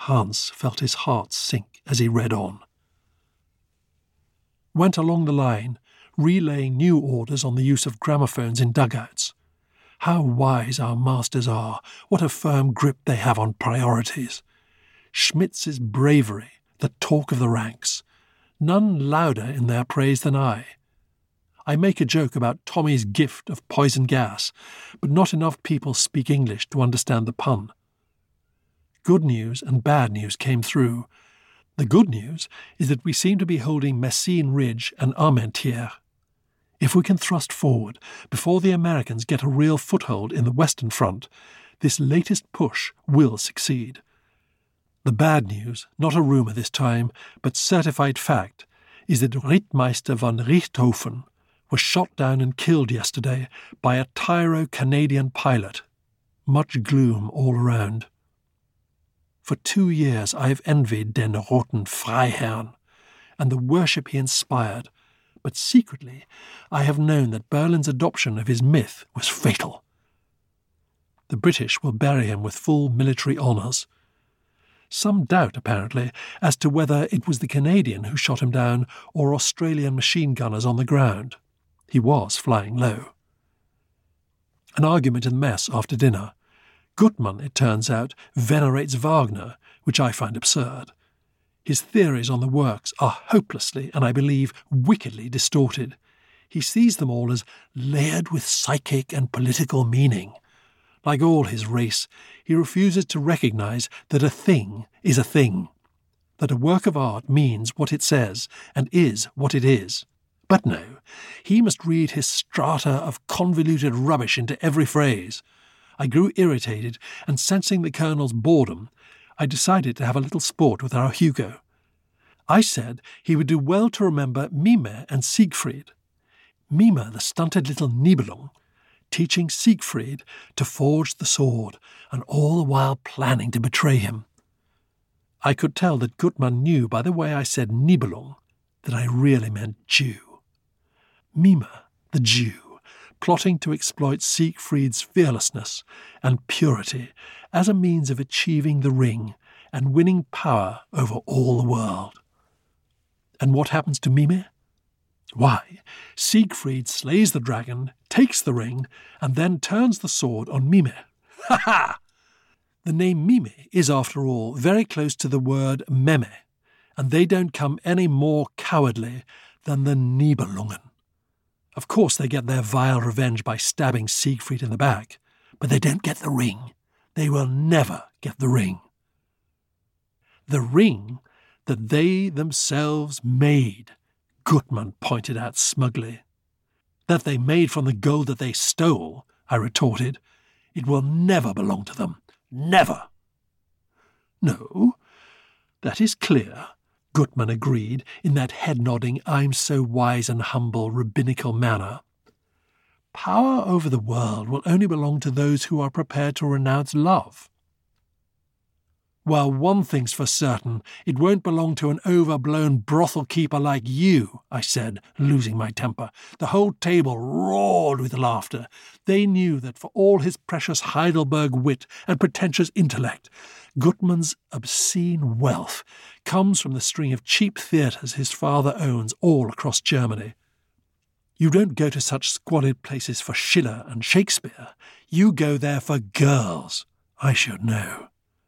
Hans felt his heart sink as he read on. Went along the line, relaying new orders on the use of gramophones in dugouts. How wise our masters are, what a firm grip they have on priorities. Schmitz's bravery, the talk of the ranks. None louder in their praise than I. I make a joke about Tommy's gift of poison gas, but not enough people speak English to understand the pun. Good news and bad news came through. The good news is that we seem to be holding Messines Ridge and Armentières. If we can thrust forward before the Americans get a real foothold in the Western Front, this latest push will succeed. The bad news, not a rumour this time, but certified fact, is that Rittmeister von Richthofen was shot down and killed yesterday by a Tyro-Canadian pilot. Much gloom all around. For 2 years I have envied den Roten Freiherrn and the worship he inspired, but secretly I have known that Berlin's adoption of his myth was fatal. The British will bury him with full military honours. Some doubt, apparently, as to whether it was the Canadian who shot him down or Australian machine gunners on the ground. He was flying low. An argument in mess after dinner. Gutmann, it turns out, venerates Wagner, which I find absurd. His theories on the works are hopelessly, and I believe wickedly, distorted. He sees them all as layered with psychic and political meaning. Like all his race, he refuses to recognise that a thing is a thing, that a work of art means what it says and is what it is. But no, he must read his strata of convoluted rubbish into every phrase. I grew irritated, and sensing the Colonel's boredom, I decided to have a little sport with our Hugo. I said he would do well to remember Mime and Siegfried. Mime, the stunted little Nibelung, teaching Siegfried to forge the sword, and all the while planning to betray him. I could tell that Gutmann knew by the way I said Nibelung that I really meant Jew. Mime, the Jew, plotting to exploit Siegfried's fearlessness and purity as a means of achieving the ring and winning power over all the world. And what happens to Mime? Why, Siegfried slays the dragon, takes the ring, and then turns the sword on Mime. Ha ha! The name Mime is, after all, very close to the word Meme, and they don't come any more cowardly than the Nibelungen. Of course they get their vile revenge by stabbing Siegfried in the back, but they don't get the ring. They will never get the ring. The ring that they themselves made, Gutmann pointed out smugly. That they made from the gold that they stole, I retorted. It will never belong to them. Never. No, that is clear, Gutmann agreed in that head-nodding, I'm so wise and humble rabbinical manner. Power over the world will only belong to those who are prepared to renounce love. Well, one thing's for certain, it won't belong to an overblown brothel keeper like you, I said, losing my temper. The whole table roared with laughter. They knew that for all his precious Heidelberg wit and pretentious intellect, Gutmann's obscene wealth comes from the string of cheap theatres his father owns all across Germany. You don't go to such squalid places for Schiller and Shakespeare. You go there for girls. I should know.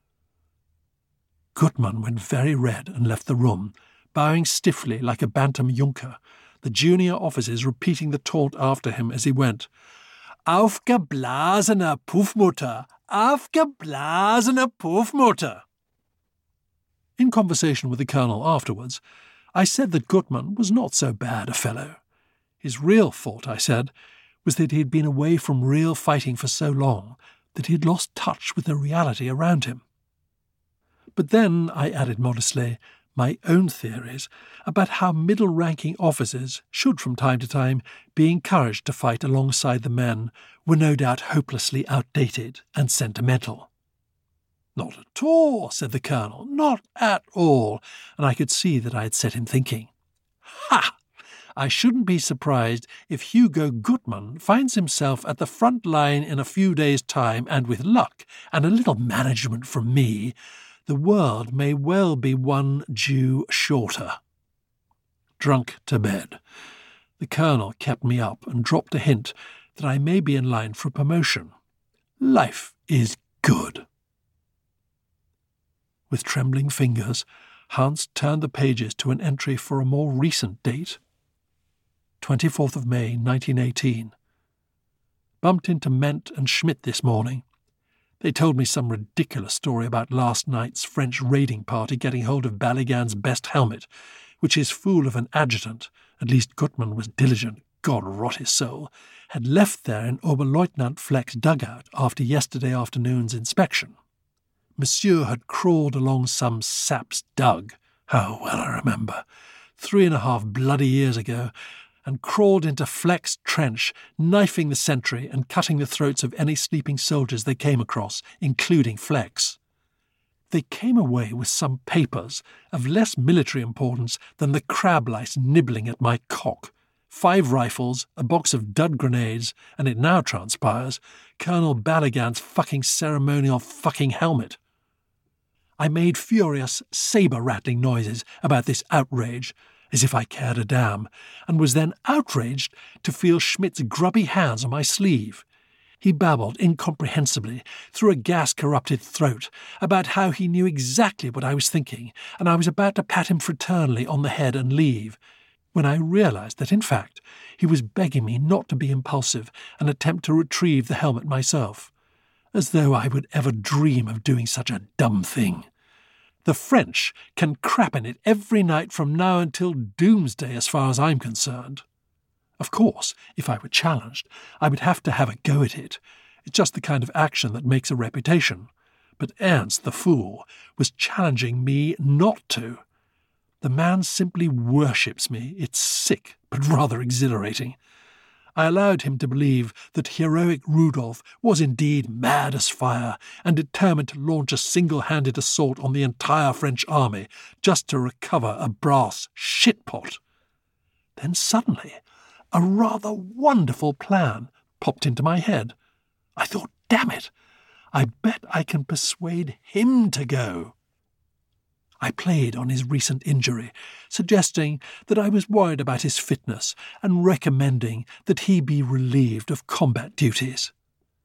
Gutmann went very red and left the room, bowing stiffly like a bantam Junker, the junior officers repeating the taunt after him as he went. Aufgeblasener Puffmutter! Aufgeblasener Puffmutter! In conversation with the Colonel afterwards, I said that Gutmann was not so bad a fellow. His real fault, I said, was that he had been away from real fighting for so long that he had lost touch with the reality around him. But then, I added modestly, my own theories about how middle-ranking officers should from time to time be encouraged to fight alongside the men were no doubt hopelessly outdated and sentimental. Not at all, said the Colonel, not at all, and I could see that I had set him thinking. Ha! I shouldn't be surprised if Hugo Gutmann finds himself at the front line in a few days' time and with luck and a little management from me the world may well be one Jew shorter. Drunk to bed. The Colonel kept me up and dropped a hint that I may be in line for a promotion. Life is good. With trembling fingers, Hans turned the pages to an entry for a more recent date. 24th of May, 1918. Bumped into Ment and Schmidt this morning. They told me some ridiculous story about last night's French raiding party getting hold of Baligan's best helmet, which his fool of an adjutant, at least Gutmann was diligent, God rot his soul, had left there in Oberleutnant Fleck's dugout after yesterday afternoon's inspection. Monsieur had crawled along some sap's dug, how well I remember, 3.5 bloody years ago, and crawled into Fleck's trench, knifing the sentry and cutting the throats of any sleeping soldiers they came across, including Fleck's. They came away with some papers of less military importance than the crab lice nibbling at my cock, 5 rifles, a box of dud grenades, and it now transpires, Colonel Baligan's fucking ceremonial fucking helmet. I made furious, sabre-rattling noises about this outrage, as if I cared a damn, and was then outraged to feel Schmidt's grubby hands on my sleeve. He babbled incomprehensibly through a gas-corrupted throat about how he knew exactly what I was thinking, and I was about to pat him fraternally on the head and leave, when I realized that, in fact, he was begging me not to be impulsive and attempt to retrieve the helmet myself, as though I would ever dream of doing such a dumb thing. The French can crap in it every night from now until doomsday as far as I'm concerned. Of course, if I were challenged, I would have to have a go at it. It's just the kind of action that makes a reputation. But Ernst, the fool, was challenging me not to. The man simply worships me. It's sick, but rather exhilarating. I allowed him to believe that heroic Rudolph was indeed mad as fire and determined to launch a single-handed assault on the entire French army just to recover a brass shitpot. Then suddenly, a rather wonderful plan popped into my head. I thought, damn it, I bet I can persuade him to go. I played on his recent injury, suggesting that I was worried about his fitness and recommending that he be relieved of combat duties.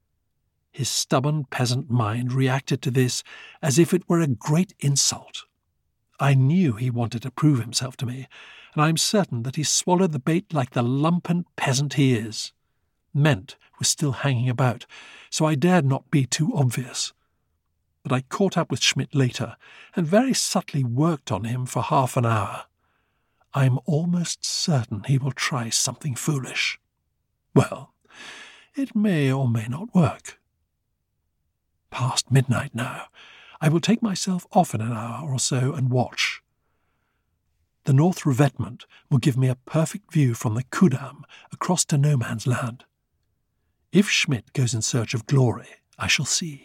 His stubborn peasant mind reacted to this as if it were a great insult. I knew he wanted to prove himself to me, and I am certain that he swallowed the bait like the lumpen peasant he is. Ment was still hanging about, so I dared not be too obvious. But I caught up with Schmidt later and very subtly worked on him for half an hour. I am almost certain he will try something foolish. Well, it may or may not work. Past midnight now. I will take myself off in an hour or so and watch. The North Revetment will give me a perfect view from the Kudamm across to no man's land. If Schmidt goes in search of glory, I shall see.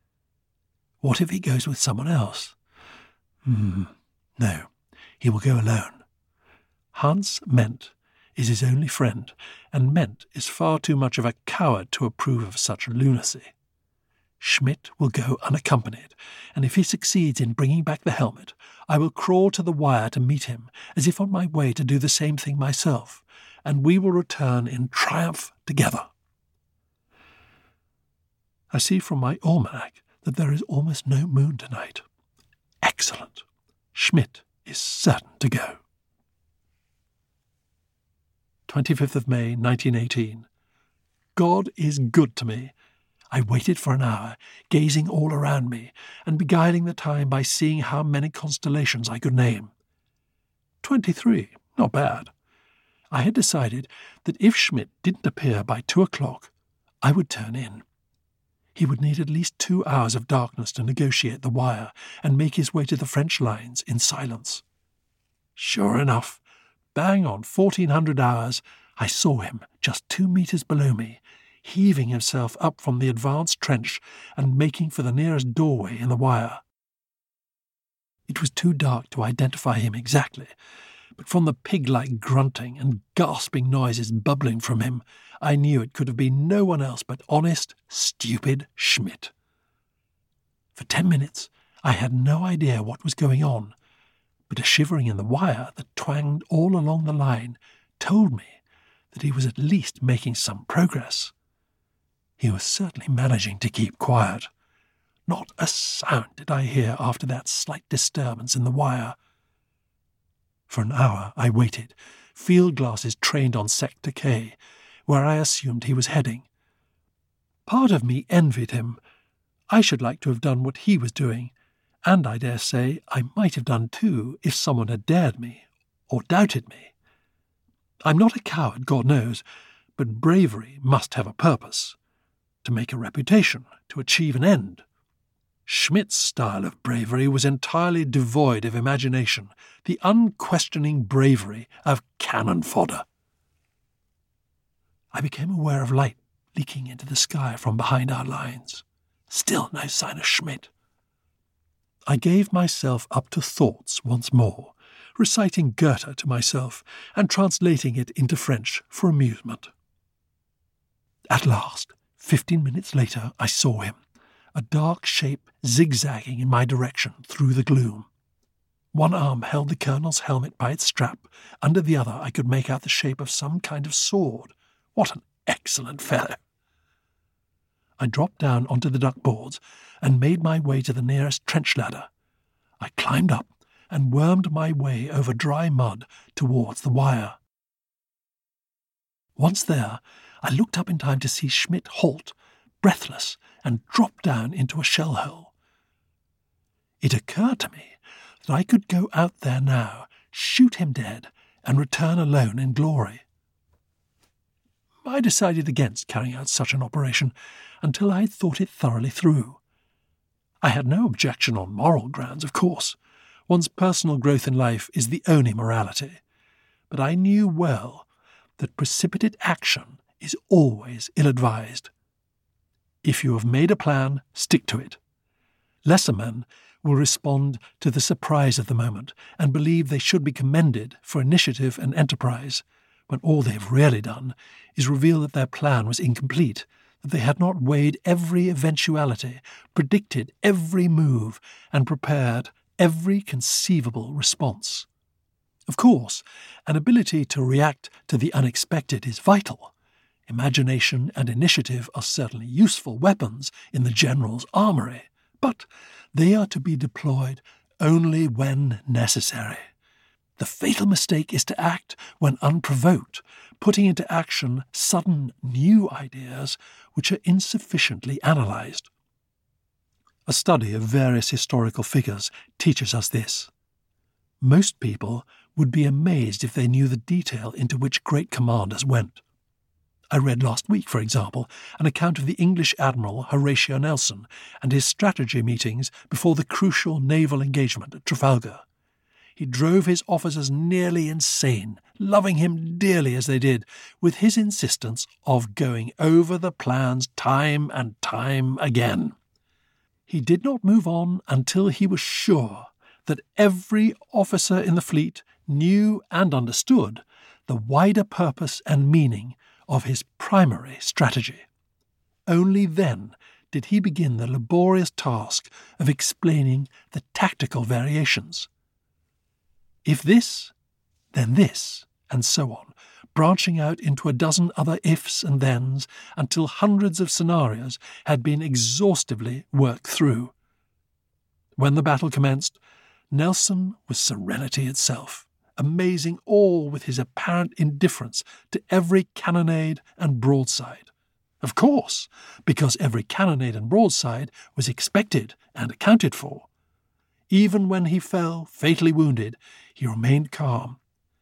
What if he goes with someone else? No, he will go alone. Hans Ment is his only friend, and Ment is far too much of a coward to approve of such lunacy. Schmidt will go unaccompanied, and if he succeeds in bringing back the helmet, I will crawl to the wire to meet him, as if on my way to do the same thing myself, and we will return in triumph together. I see from my almanac that there is almost no moon tonight. Excellent. Schmidt is certain to go. 25th of May, 1918. God is good to me. I waited for an hour, gazing all around me, and beguiling the time by seeing how many constellations I could name. 23, not bad. I had decided that if Schmidt didn't appear by 2 o'clock, I would turn in. He would need at least 2 hours of darkness to negotiate the wire and make his way to the French lines in silence. Sure enough, bang on 1400 hours, I saw him just 2 meters below me, heaving himself up from the advanced trench and making for the nearest doorway in the wire. It was too dark to identify him exactly, but from the pig-like grunting and gasping noises bubbling from him, I knew it could have been no one else but honest, stupid Schmidt. For 10 minutes, I had no idea what was going on, but a shivering in the wire that twanged all along the line told me that he was at least making some progress. He was certainly managing to keep quiet. Not a sound did I hear after that slight disturbance in the wire. For an hour I waited, field glasses trained on Sector K, where I assumed he was heading. Part of me envied him. I should like to have done what he was doing, and I dare say I might have done too if someone had dared me, or doubted me. I'm not a coward, God knows, but bravery must have a purpose. To make a reputation, to achieve an end. Schmidt's style of bravery was entirely devoid of imagination, the unquestioning bravery of cannon fodder. I became aware of light leaking into the sky from behind our lines. Still no sign of Schmidt. I gave myself up to thoughts once more, reciting Goethe to myself and translating it into French for amusement. At last, 15 minutes later, I saw him, a dark shape zigzagging in my direction through the gloom. One arm held the colonel's helmet by its strap, under the other I could make out the shape of some kind of sword. What an excellent fellow! I dropped down onto the duckboards and made my way to the nearest trench ladder. I climbed up and wormed my way over dry mud towards the wire. Once there, I looked up in time to see Schmidt halt, breathless, and drop down into a shell hole. It occurred to me that I could go out there now, shoot him dead, and return alone in glory. I decided against carrying out such an operation until I had thought it thoroughly through. I had no objection on moral grounds, of course. One's personal growth in life is the only morality. But I knew well that precipitate action is always ill-advised. If you have made a plan, stick to it. Lesser men will respond to the surprise of the moment and believe they should be commended for initiative and enterprise, when all they have really done is reveal that their plan was incomplete, that they had not weighed every eventuality, predicted every move, and prepared every conceivable response. Of course, an ability to react to the unexpected is vital. Imagination and initiative are certainly useful weapons in the general's armoury, but they are to be deployed only when necessary. The fatal mistake is to act when unprovoked, putting into action sudden new ideas which are insufficiently analysed. A study of various historical figures teaches us this. Most people would be amazed if they knew the detail into which great commanders went. I read last week, for example, an account of the English Admiral Horatio Nelson and his strategy meetings before the crucial naval engagement at Trafalgar. He drove his officers nearly insane, loving him dearly as they did, with his insistence of going over the plans time and time again. He did not move on until he was sure that every officer in the fleet knew and understood the wider purpose and meaning of his primary strategy. Only then did he begin the laborious task of explaining the tactical variations. If this, then this, and so on, branching out into a dozen other ifs and thens until hundreds of scenarios had been exhaustively worked through. When the battle commenced, Nelson was serenity itself, amazing all with his apparent indifference to every cannonade and broadside. Of course, because every cannonade and broadside was expected and accounted for. Even when he fell, fatally wounded, he remained calm.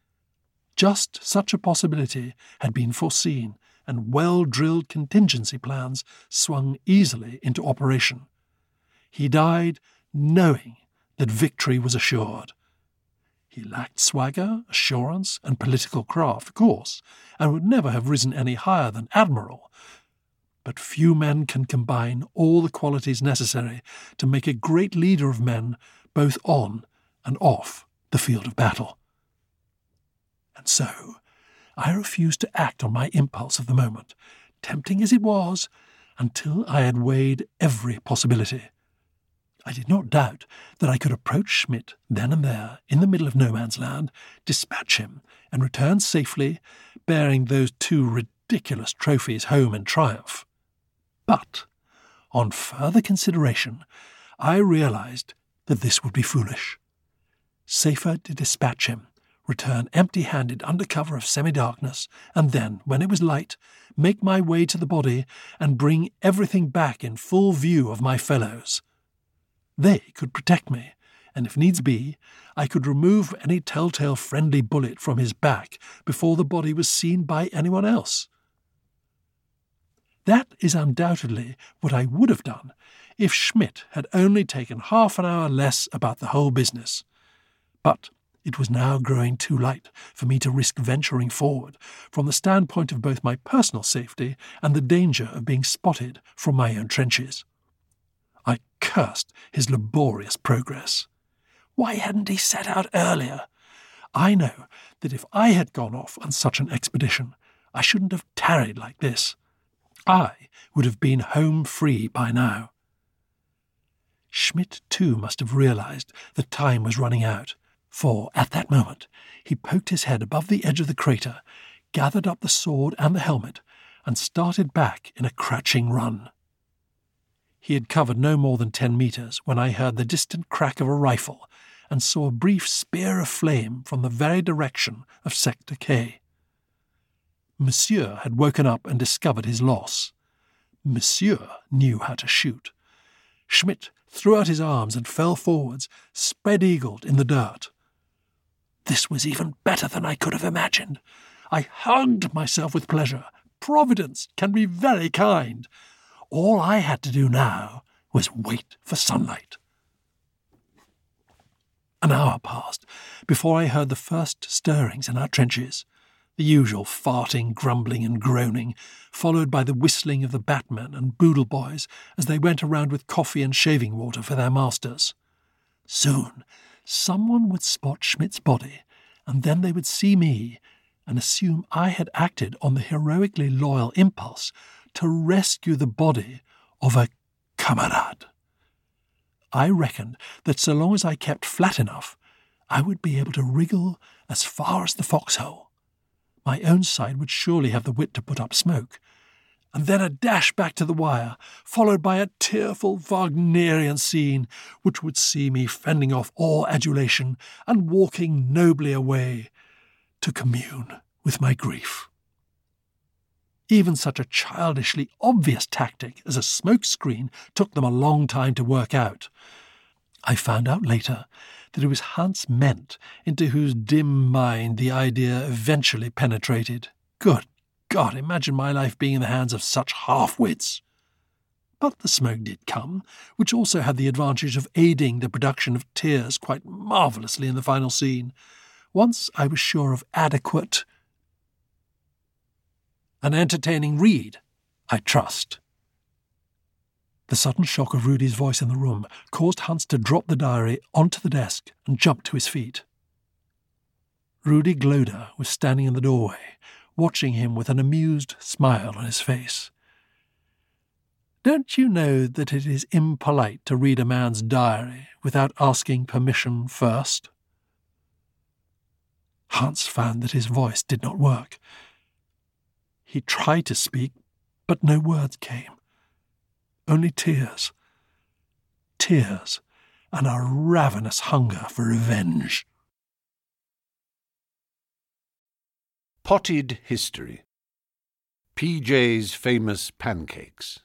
Just such a possibility had been foreseen, and well-drilled contingency plans swung easily into operation. He died knowing that victory was assured. He lacked swagger, assurance, and political craft, of course, and would never have risen any higher than admiral. But few men can combine all the qualities necessary to make a great leader of men both on and off the field of battle. And so I refused to act on my impulse of the moment, tempting as it was, until I had weighed every possibility. I did not doubt that I could approach Schmidt then and there, in the middle of no man's land, dispatch him, and return safely, bearing those 2 ridiculous trophies home in triumph. But, on further consideration, I realized that this would be foolish. Safer to dispatch him, return empty-handed under cover of semi-darkness, and then, when it was light, make my way to the body and bring everything back in full view of my fellows. They could protect me, and if needs be, I could remove any telltale friendly bullet from his back before the body was seen by anyone else. That is undoubtedly what I would have done if Schmidt had only taken half an hour less about the whole business. But it was now growing too light for me to risk venturing forward from the standpoint of both my personal safety and the danger of being spotted from my own trenches. I cursed his laborious progress. Why hadn't he set out earlier? I know that if I had gone off on such an expedition, I shouldn't have tarried like this. I would have been home free by now. Schmidt, too, must have realized that time was running out, for at that moment he poked his head above the edge of the crater, gathered up the sword and the helmet, and started back in a crouching run. He had covered no more than 10 meters when I heard the distant crack of a rifle and saw a brief spear of flame from the very direction of Sector K. Monsieur had woken up and discovered his loss. Monsieur knew how to shoot. Schmidt threw out his arms and fell forwards, spread-eagled in the dirt. This was even better than I could have imagined. I hugged myself with pleasure. Providence can be very kind. All I had to do now was wait for sunlight. An hour passed before I heard the first stirrings in our trenches, the usual farting, grumbling and groaning, followed by the whistling of the batmen and boodle boys as they went around with coffee and shaving water for their masters. Soon someone would spot Schmidt's body, and then they would see me and assume I had acted on the heroically loyal impulse to rescue the body of a camarade. I reckoned that so long as I kept flat enough, I would be able to wriggle as far as the foxhole. My own side would surely have the wit to put up smoke, and then a dash back to the wire, followed by a tearful Wagnerian scene which would see me fending off all adulation and walking nobly away to commune with my grief. Even such a childishly obvious tactic as a smoke screen took them a long time to work out. I found out later that it was Hans Ment into whose dim mind the idea eventually penetrated. Good God, imagine my life being in the hands of such half-wits. But the smoke did come, which also had the advantage of aiding the production of tears quite marvellously in the final scene. Once I was sure of adequate, an entertaining read, I trust. The sudden shock of Rudy's voice in the room caused Hans to drop the diary onto the desk and jump to his feet. Rudy Gloder was standing in the doorway, watching him with an amused smile on his face. Don't you know that it is impolite to read a man's diary without asking permission first? Hans found that his voice did not work. He tried to speak, but no words came. Only tears. Tears and a ravenous hunger for revenge. Potted History. PJ's Famous Pancakes.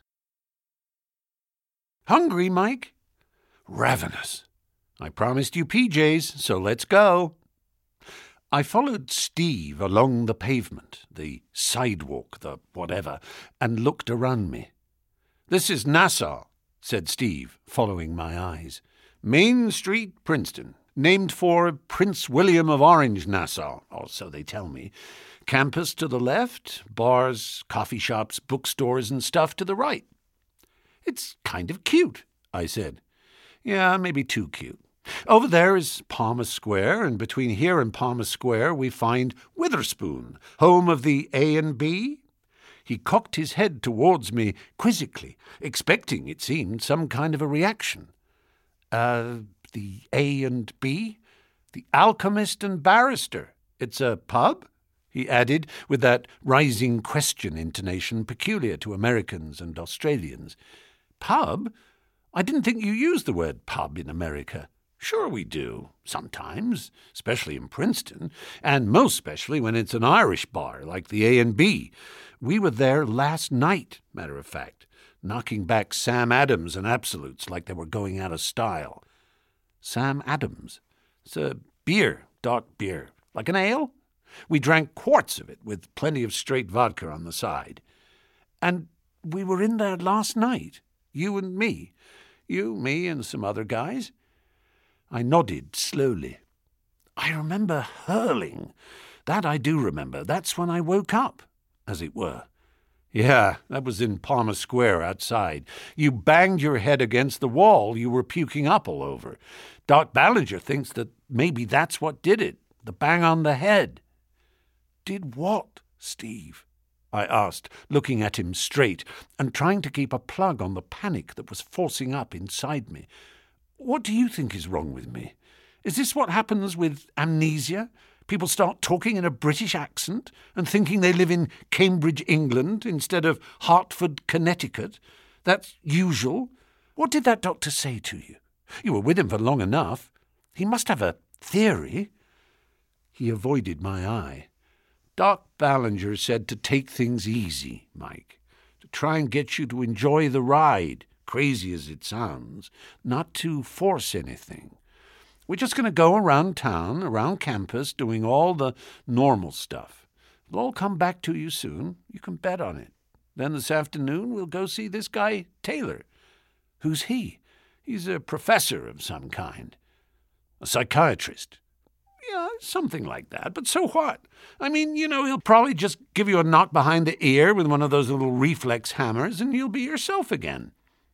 Hungry, Mike? Ravenous. I promised you PJs, so let's go. I followed Steve along the pavement, the sidewalk, the whatever, and looked around me. This is Nassau, said Steve, following my eyes. Main Street, Princeton, named for Prince William of Orange Nassau, or so they tell me. Campus to the left, bars, coffee shops, bookstores and stuff to the right. It's kind of cute, I said. Yeah, maybe too cute. Over there is Palmer Square, and between here and Palmer Square we find Witherspoon, home of the A&B. He cocked his head towards me quizzically, expecting, it seemed, some kind of a reaction. The A and B? The Alchemist and Barrister. It's a pub?" he added, with that rising question intonation peculiar to Americans and Australians. "Pub? I didn't think you used the word pub in America." "Sure we do, sometimes, especially in Princeton, and most especially when it's an Irish bar like the A and B. We were there last night, matter of fact, knocking back Sam Adams and Absolutes like they were going out of style." Sam Adams? It's a beer, dark beer, like an ale. We drank quarts of it with plenty of straight vodka on the side. "And we were in there last night, you and me. You, me, and some other guys." I nodded slowly. "I remember hurling. That I do remember. That's when I woke up, as it were." "Yeah, that was in Palmer Square outside. You banged your head against the wall you were puking up all over. Doc Ballinger thinks that maybe that's what did it, the bang on the head." "Did what, Steve?" I asked, looking at him straight and trying to keep a plug on the panic that was forcing up inside me. "What do you think is wrong with me? Is this what happens with amnesia? People start talking in a British accent and thinking they live in Cambridge, England, instead of Hartford, Connecticut. That's usual. What did that doctor say to you? You were with him for long enough. He must have a theory." He avoided my eye. "Doc Ballinger said to take things easy, Mike, to try and get you to enjoy the ride, crazy as it sounds, not to force anything. We're just going to go around town, around campus, doing all the normal stuff. It'll all come back to you soon. You can bet on it. Then this afternoon we'll go see this guy, Taylor." "Who's he?" "He's a professor of some kind. A psychiatrist." "Yeah, something like that. But so what? I mean, he'll probably just give you a knock behind the ear with one of those little reflex hammers and you'll be yourself again."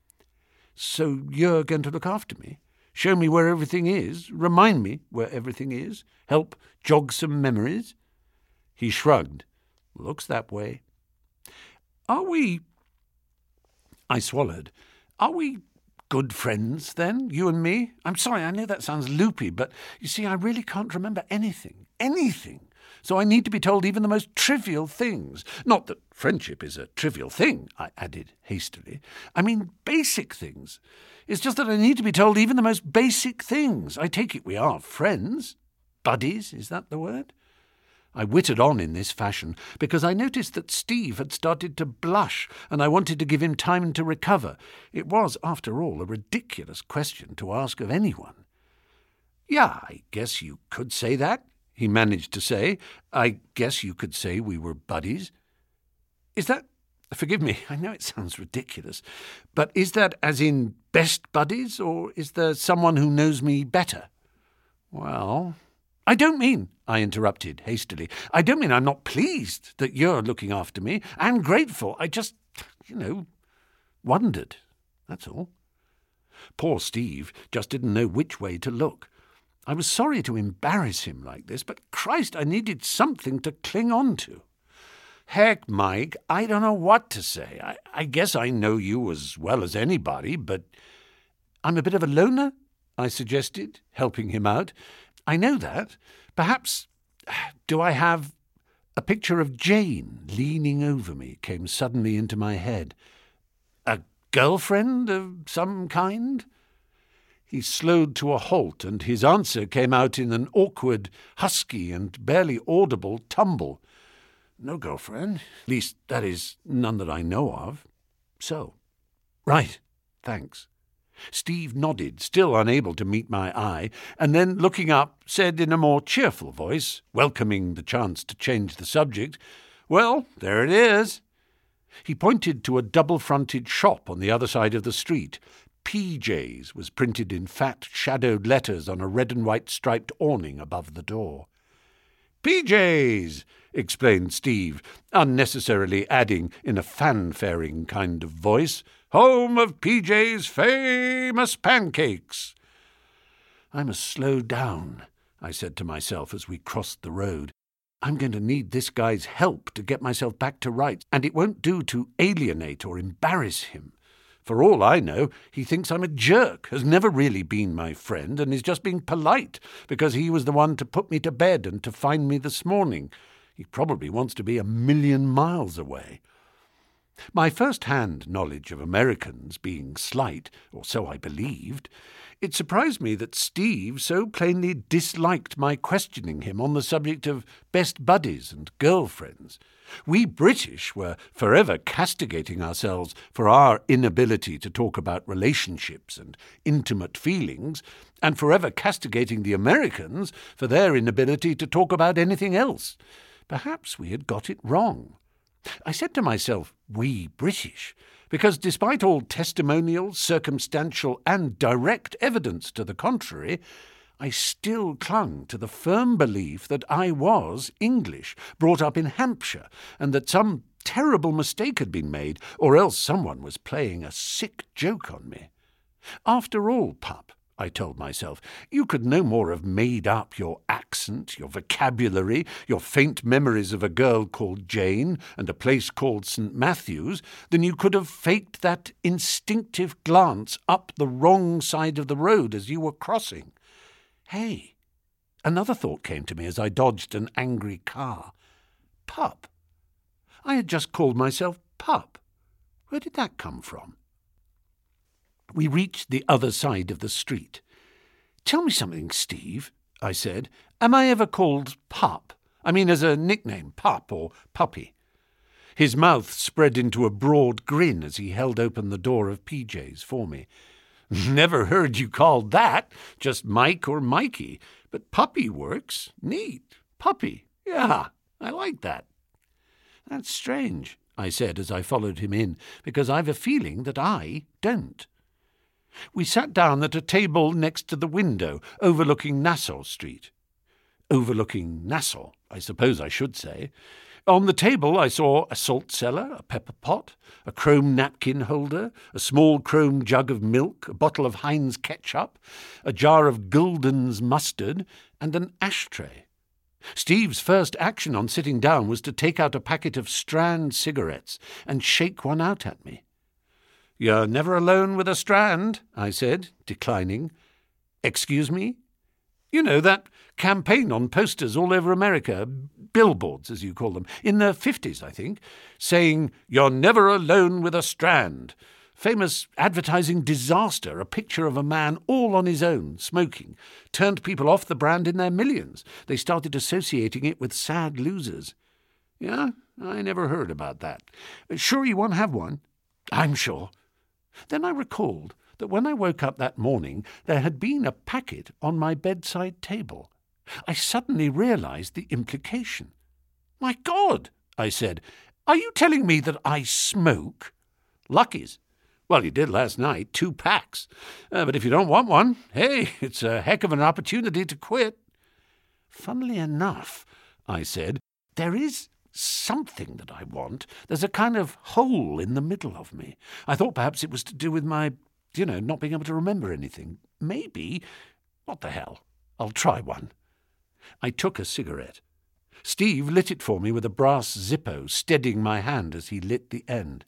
"So you're going to look after me? Show me where everything is? Remind me where everything is? Help jog some memories?" He shrugged. "Looks that way." "Are we—" I swallowed. "Are we good friends, then, you and me? I'm sorry, I know that sounds loopy, but you see, I really can't remember anything. So I need to be told even the most trivial things. Not that friendship is a trivial thing," I added hastily. "I mean basic things. It's just that I need to be told even the most basic things. I take it we are friends. Buddies, is that the word?" I wittered on in this fashion because I noticed that Steve had started to blush and I wanted to give him time to recover. It was, after all, a ridiculous question to ask of anyone. "Yeah, I guess you could say that," he managed to say. "I guess you could say we were buddies." "Is that— forgive me, I know it sounds ridiculous, but is that as in best buddies, or is there someone who knows me better?" "Well—" "I don't mean," I interrupted hastily, "I don't mean I'm not pleased that you're looking after me, and grateful. I just, wondered, that's all." Poor Steve just didn't know which way to look. I was sorry to embarrass him like this, but Christ, I needed something to cling on to. "Heck, Mike, I don't know what to say. I guess I know you as well as anybody, but—" "I'm a bit of a loner," I suggested, helping him out. "I know that. Perhaps— do I have—" A picture of Jane leaning over me came suddenly into my head. "A girlfriend of some kind?" He slowed to a halt, and his answer came out in an awkward, husky, and barely audible tumble. "No girlfriend. At least, that is, none that I know of." "So." "Right. Thanks." Steve nodded, still unable to meet my eye, and then, looking up, said in a more cheerful voice, welcoming the chance to change the subject, "Well, there it is." He pointed to a double-fronted shop on the other side of the street. PJ's was printed in fat, shadowed letters on a red and white striped awning above the door. "PJ's," explained Steve, unnecessarily adding in a fanfaring kind of voice, "home of PJ's famous pancakes." "I must slow down," I said to myself as we crossed the road. "I'm going to need this guy's help to get myself back to rights, and it won't do to alienate or embarrass him. For all I know, he thinks I'm a jerk, has never really been my friend, and is just being polite because he was the one to put me to bed and to find me this morning. He probably wants to be 1,000,000 miles away. My first-hand knowledge of Americans being slight, or so I believed, it surprised me that Steve so plainly disliked my questioning him on the subject of best buddies and girlfriends. We British were forever castigating ourselves for our inability to talk about relationships and intimate feelings, and forever castigating the Americans for their inability to talk about anything else. Perhaps we had got it wrong. I said to myself, we British, because despite all testimonial, circumstantial and direct evidence to the contrary, I still clung to the firm belief that I was English, brought up in Hampshire, and that some terrible mistake had been made, or else someone was playing a sick joke on me. After all, pup, I told myself, you could no more have made up your accent, your vocabulary, your faint memories of a girl called Jane and a place called St. Matthew's than you could have faked that instinctive glance up the wrong side of the road as you were crossing. Hey, another thought came to me as I dodged an angry car. Pup. I had just called myself Pup. Where did that come from? We reached the other side of the street. "Tell me something, Steve," I said. "Am I ever called Pup? I mean as a nickname, Pup or Puppy?" His mouth spread into a broad grin as he held open the door of PJ's for me. "Never heard you called that. Just Mike or Mikey. But Puppy works. Neat. Puppy. Yeah, I like that." "That's strange," I said as I followed him in, "because I've a feeling that I don't." We sat down at a table next to the window, overlooking Nassau Street. Overlooking Nassau, I suppose I should say. On the table I saw a salt cellar, a pepper pot, a chrome napkin holder, a small chrome jug of milk, a bottle of Heinz ketchup, a jar of Gulden's mustard, and an ashtray. Steve's first action on sitting down was to take out a packet of Strand cigarettes and shake one out at me. "You're never alone with a Strand," I said, declining. "Excuse me?" "You know, that campaign on posters all over America, billboards, as you call them, in the 50s, I think, saying, 'You're never alone with a Strand.' Famous advertising disaster, a picture of a man all on his own, smoking, turned people off the brand in their millions. They started associating it with sad losers." "Yeah, I never heard about that. Sure you won't have one?" "I'm sure." Then I recalled that when I woke up that morning there had been a packet on my bedside table. I suddenly realized the implication. "My God," I said, "are you telling me that I smoke?" "Lucky's. Well, you did last night, 2 packs. But if you don't want one, hey, it's a heck of an opportunity to quit." "Funnily enough," I said, "there is something that I want. There's a kind of hole in the middle of me. I thought perhaps it was to do with my, not being able to remember anything. Maybe. What the hell? I'll try one." I took a cigarette. Steve lit it for me with a brass Zippo, steadying my hand as he lit the end.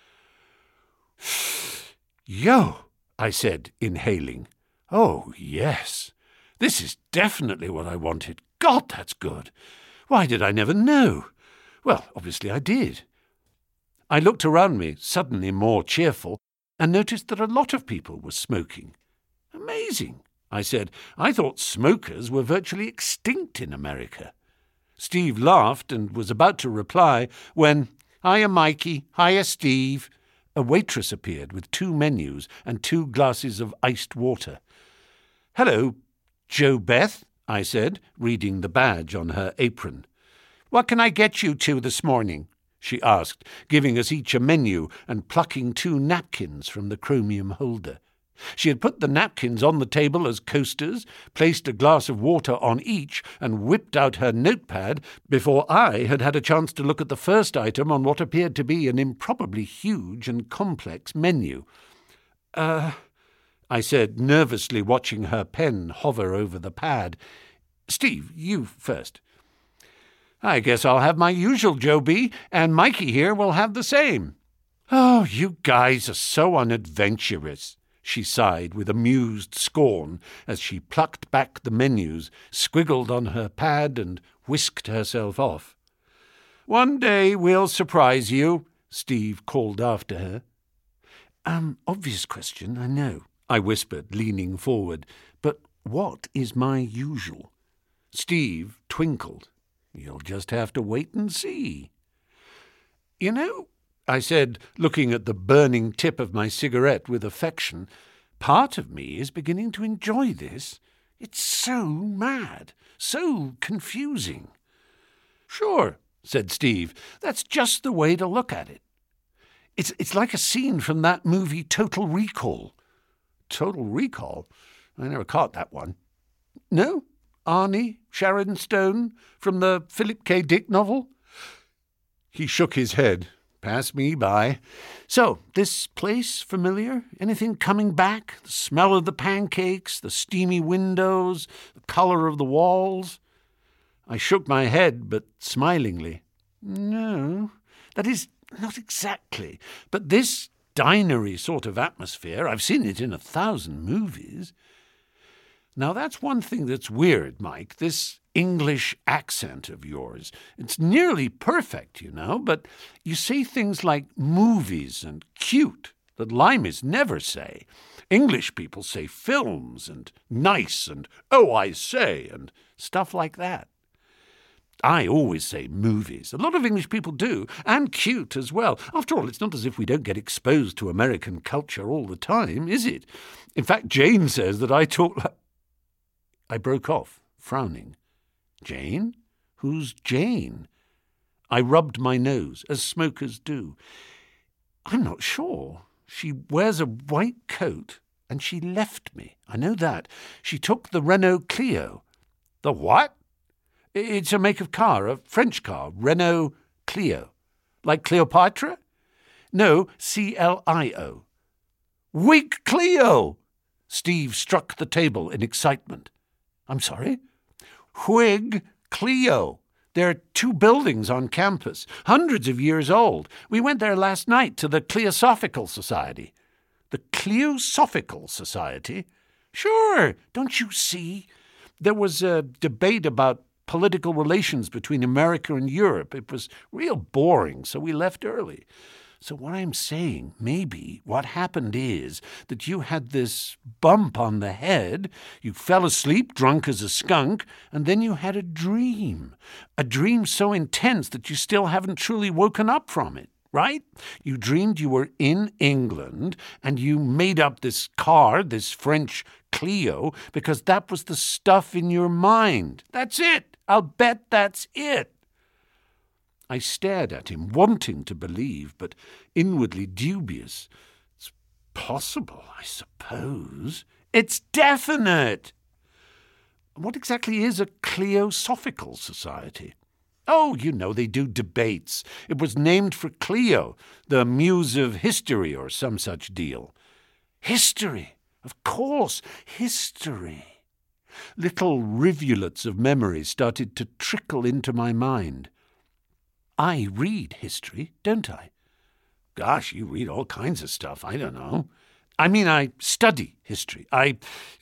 "Yo," I said, inhaling. "Oh, yes. This is definitely what I wanted. God, that's good. Why did I never know? Well, obviously I did." I looked around me, suddenly more cheerful, and noticed that a lot of people were smoking. "Amazing," I said. "I thought smokers were virtually extinct in America." Steve laughed and was about to reply when, "Hiya, Mikey. Hiya, Steve." A waitress appeared with 2 menus and 2 glasses of iced water. "Hello, Jo Beth," I said, reading the badge on her apron. "What can I get you 2 this morning?" she asked, giving us each a menu and plucking 2 napkins from the chromium holder. She had put the napkins on the table as coasters, placed a glass of water on each, and whipped out her notepad before I had had a chance to look at the first item on what appeared to be an improbably huge and complex menu. I said, nervously watching her pen hover over the pad. "Steve, you first." "I guess I'll have my usual, Joe B., and Mikey here will have the same." "Oh, you guys are so unadventurous," she sighed with amused scorn as she plucked back the menus, squiggled on her pad, and whisked herself off. "One day we'll surprise you," Steve called after her. Obvious question, I know," I whispered, leaning forward, "but what is my usual?" Steve twinkled. "You'll just have to wait and see." "You know," I said, looking at the burning tip of my cigarette with affection, "part of me is beginning to enjoy this. It's so mad, so confusing." "Sure," said Steve, "that's just the way to look at it. It's like a scene from that movie Total Recall." "Total Recall? I never caught that one." "No? Arnie, Sharon Stone, from the Philip K. Dick novel?" He shook his head. "Pass me by. So, this place familiar? Anything coming back? The smell of the pancakes, the steamy windows, the colour of the walls?" I shook my head, but smilingly. "No, that is, not exactly. But this dinery sort of atmosphere, I've seen it in 1,000 movies. Now that's one thing that's weird, Mike, this English accent of yours. It's nearly perfect, you know, but you say things like movies and cute that Limeys never say. English people say films and nice and oh, I say, and stuff like that. I always say movies. A lot of English people do, and cute as well. After all, it's not as if we don't get exposed to American culture all the time, is it? In fact, Jane says that I talk like... I broke off, frowning. "Jane? Who's Jane?" I rubbed my nose, as smokers do. "I'm not sure. She wears a white coat, and she left me. I know that. She took the Renault Clio." "The what?" "It's a make of car, a French car, Renault Clio." "Like Cleopatra?" "No, Clio." "Whig Clio!" Steve struck the table in excitement. "I'm sorry?" "Whig Clio. There are 2 buildings on campus, hundreds of years old. We went there last night to the Cliosophical Society." "The Cliosophical Society?" "Sure, don't you see? There was a debate about political relations between America and Europe. It was real boring, so we left early. So what I'm saying, maybe what happened is that you had this bump on the head, you fell asleep drunk as a skunk, and then you had a dream so intense that you still haven't truly woken up from it. Right? You dreamed you were in England, and you made up this car, this French Clio, because that was the stuff in your mind. That's it. I'll bet that's it." I stared at him, wanting to believe, but inwardly dubious. "It's possible, I suppose." "It's definite." "What exactly is a Cliosophical Society?" "Oh, you know, they do debates. It was named for Clio, the muse of history or some such deal." "History? Of course, history." Little rivulets of memory started to trickle into my mind. "I read history, don't I?" "Gosh, you read all kinds of stuff. I don't know." "I mean, I study history. I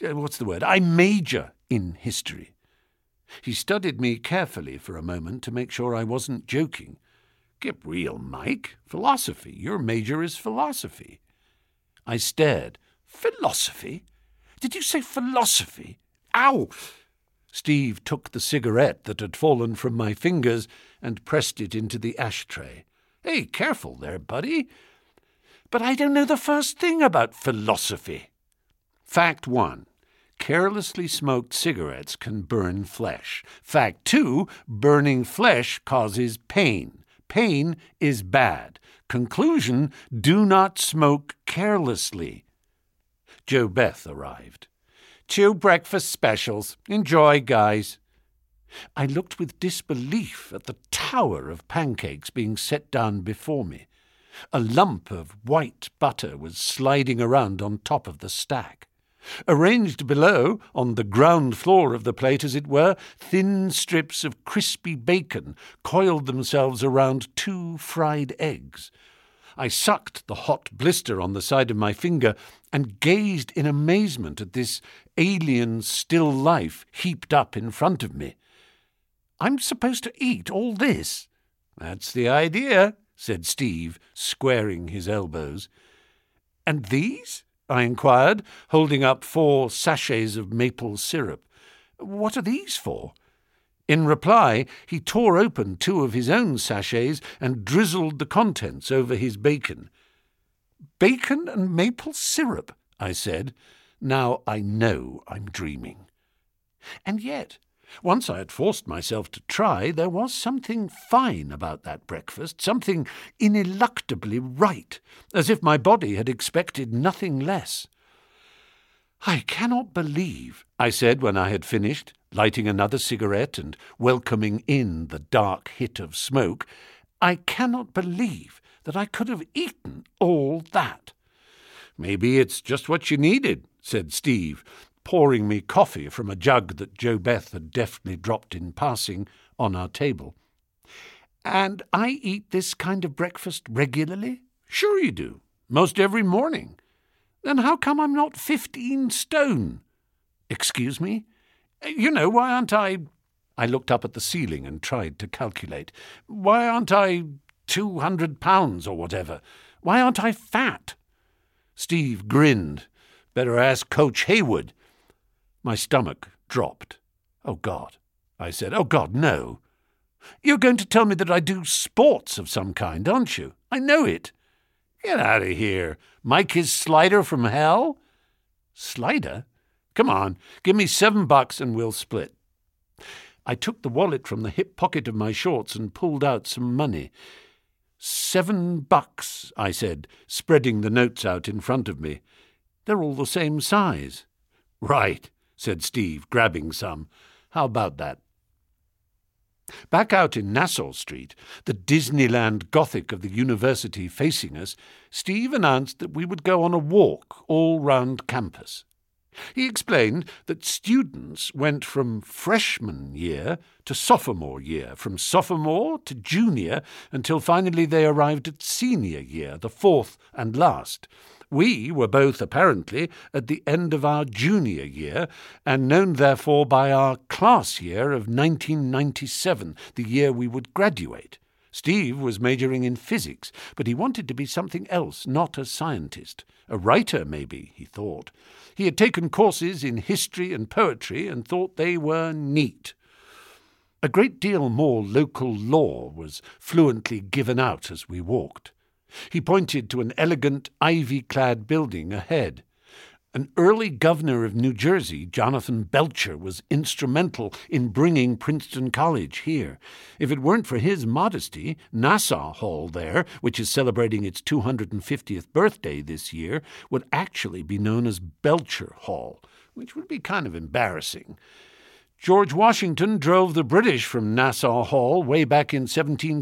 major in history." He studied me carefully for a moment to make sure I wasn't joking. "Get real, Mike. Philosophy. Your major is philosophy." I stared. "Philosophy? Did you say philosophy? Ow!" Steve took the cigarette that had fallen from my fingers and pressed it into the ashtray. "Hey, careful there, buddy." "But I don't know the first thing about philosophy." Fact 1. Carelessly smoked cigarettes can burn flesh. Fact 2. Burning flesh causes pain. Pain is bad. Conclusion, do not smoke carelessly. Jo Beth arrived. "2 breakfast specials. Enjoy, guys." I looked with disbelief at the tower of pancakes being set down before me. A lump of white butter was sliding around on top of the stack. Arranged below, on the ground floor of the plate as it were, thin strips of crispy bacon coiled themselves around 2 fried eggs. I sucked the hot blister on the side of my finger and gazed in amazement at this alien still life heaped up in front of me. I'm supposed to eat all this? That's the idea, said Steve, squaring his elbows. And these? I inquired, holding up 4 sachets of maple syrup. What are these for? In reply, he tore open 2 of his own sachets and drizzled the contents over his bacon. Bacon and maple syrup, I said. Now I know I'm dreaming. And yet, once I had forced myself to try, there was something fine about that breakfast, something ineluctably right, as if my body had expected nothing less. I cannot believe, I said when I had finished, lighting another cigarette and welcoming in the dark hit of smoke, I cannot believe that I could have eaten all that. Maybe it's just what you needed, said Steve, pouring me coffee from a jug that Jo Beth had deftly dropped in passing on our table. And I eat this kind of breakfast regularly? Sure you do. Most every morning. Then how come I'm not 15 stone? Excuse me? You know, why aren't I... I looked up at the ceiling and tried to calculate. Why aren't I 200 pounds or whatever? Why aren't I fat? Steve grinned. Better ask Coach Hayward. My stomach dropped. Oh, God, I said. Oh, God, no. You're going to tell me that I do sports of some kind, aren't you? I know it. Get out of here. Mike his slider from hell? Slider? Come on, give me $7 and we'll split. I took the wallet from the hip pocket of my shorts and pulled out some money. $7, I said, spreading the notes out in front of me. They're all the same size. Right, said Steve, grabbing some. How about that? Back out in Nassau Street, the Disneyland Gothic of the university facing us, Steve announced that we would go on a walk all round campus. He explained that students went from freshman year to sophomore year, from sophomore to junior, until finally they arrived at senior year, the 4th and last. We were both, apparently, at the end of our junior year, and known therefore by our class year of 1997, the year we would graduate. Steve was majoring in physics, but he wanted to be something else, not a scientist. A writer, maybe, he thought. He had taken courses in history and poetry and thought they were neat. A great deal more local law was fluently given out as we walked. He pointed to an elegant, ivy-clad building ahead. An early governor of New Jersey, Jonathan Belcher, was instrumental in bringing Princeton College here. If it weren't for his modesty, Nassau Hall there, which is celebrating its 250th birthday this year, would actually be known as Belcher Hall, which would be kind of embarrassing. George Washington drove the British from Nassau Hall way back in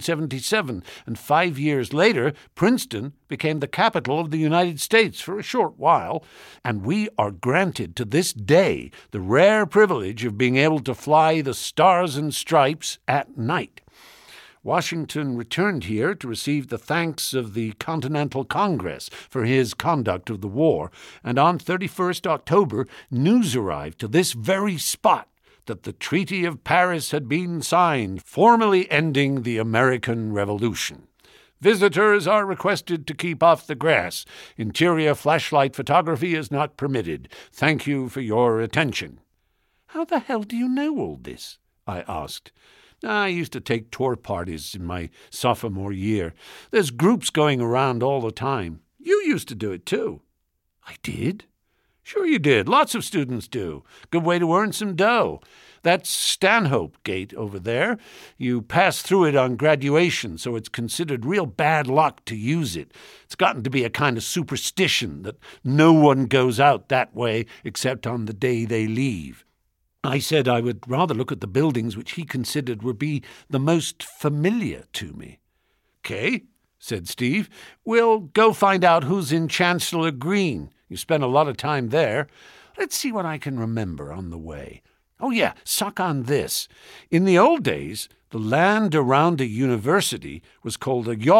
1777, and 5 years later, Princeton became the capital of the United States for a short while, and we are granted to this day the rare privilege of being able to fly the Stars and Stripes at night. Washington returned here to receive the thanks of the Continental Congress for his conduct of the war, and on 31st October, news arrived to this very spot that the Treaty of Paris had been signed, formally ending the American Revolution. Visitors are requested to keep off the grass. Interior flashlight photography is not permitted. Thank you for your attention. How the hell do you know all this? I asked. I used to take tour parties in my sophomore year. There's groups going around all the time. You used to do it too. I did? Sure you did. Lots of students do. Good way to earn some dough. That's Stanhope Gate over there. You pass through it on graduation, so it's considered real bad luck to use it. It's gotten to be a kind of superstition that no one goes out that way except on the day they leave. I said I would rather look at the buildings which he considered would be the most familiar to me. "'Kay,' said Steve. "'We'll go find out who's in Chancellor Green. You spent a lot of time there. Let's see what I can remember on the way. Oh, yeah, suck on this. In the old days, the land around a university was called a yard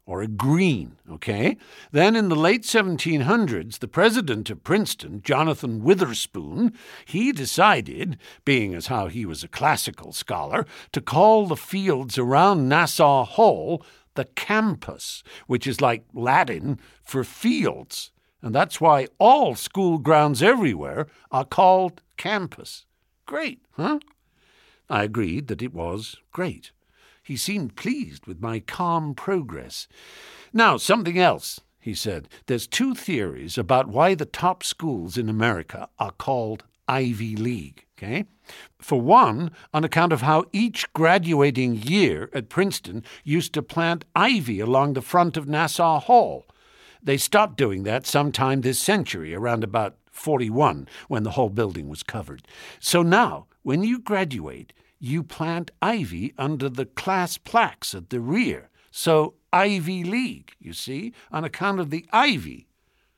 or a green, okay? Then in the late 1700s, the president of Princeton, Jonathan Witherspoon, he decided, being as how he was a classical scholar, to call the fields around Nassau Hall the campus, which is like Latin for fields. And that's why all school grounds everywhere are called campus. Great, huh? I agreed that it was great. He seemed pleased with my calm progress. Now, something else, he said. There's 2 theories about why the top schools in America are called Ivy League, okay? For one, on account of how each graduating year at Princeton used to plant ivy along the front of Nassau Hall. They stopped doing that sometime this century, around about 41, when the whole building was covered. So now, when you graduate, you plant ivy under the class plaques at the rear. So Ivy League, you see, on account of the ivy.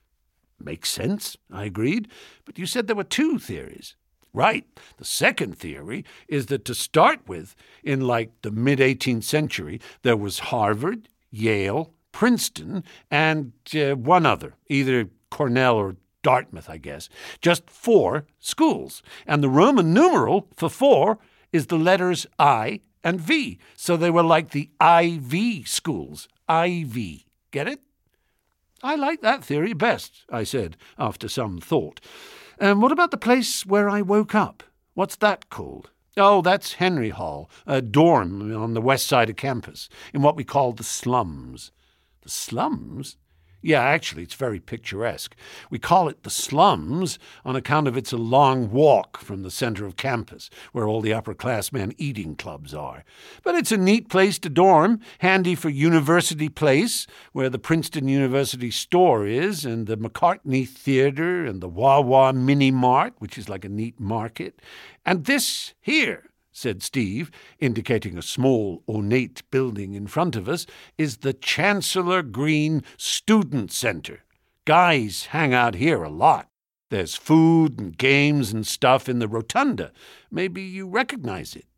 Makes sense, I agreed. But you said there were 2 theories. Right. The second theory is that to start with, in like the mid-18th century, there was Harvard, Yale, Princeton, and one other, either Cornell or Dartmouth, I guess. Just 4 schools. And the Roman numeral for 4 is the letters I and V. So they were like the IV schools. IV. Get it? I like that theory best, I said, after some thought. And what about the place where I woke up? What's that called? Oh, that's Henry Hall, a dorm on the west side of campus, in what we call the slums. The slums? Yeah, actually, it's very picturesque. We call it the slums on account of it's a long walk from the center of campus, where all the upperclassmen eating clubs are. But it's a neat place to dorm, handy for University Place, where the Princeton University store is, and the McCartney Theater, and the Wawa Mini Mart, which is like a neat market. And this here, said Steve, indicating a small, ornate building in front of us, is the Chancellor Green Student Center. Guys hang out here a lot. There's food and games and stuff in the rotunda. Maybe you recognize it.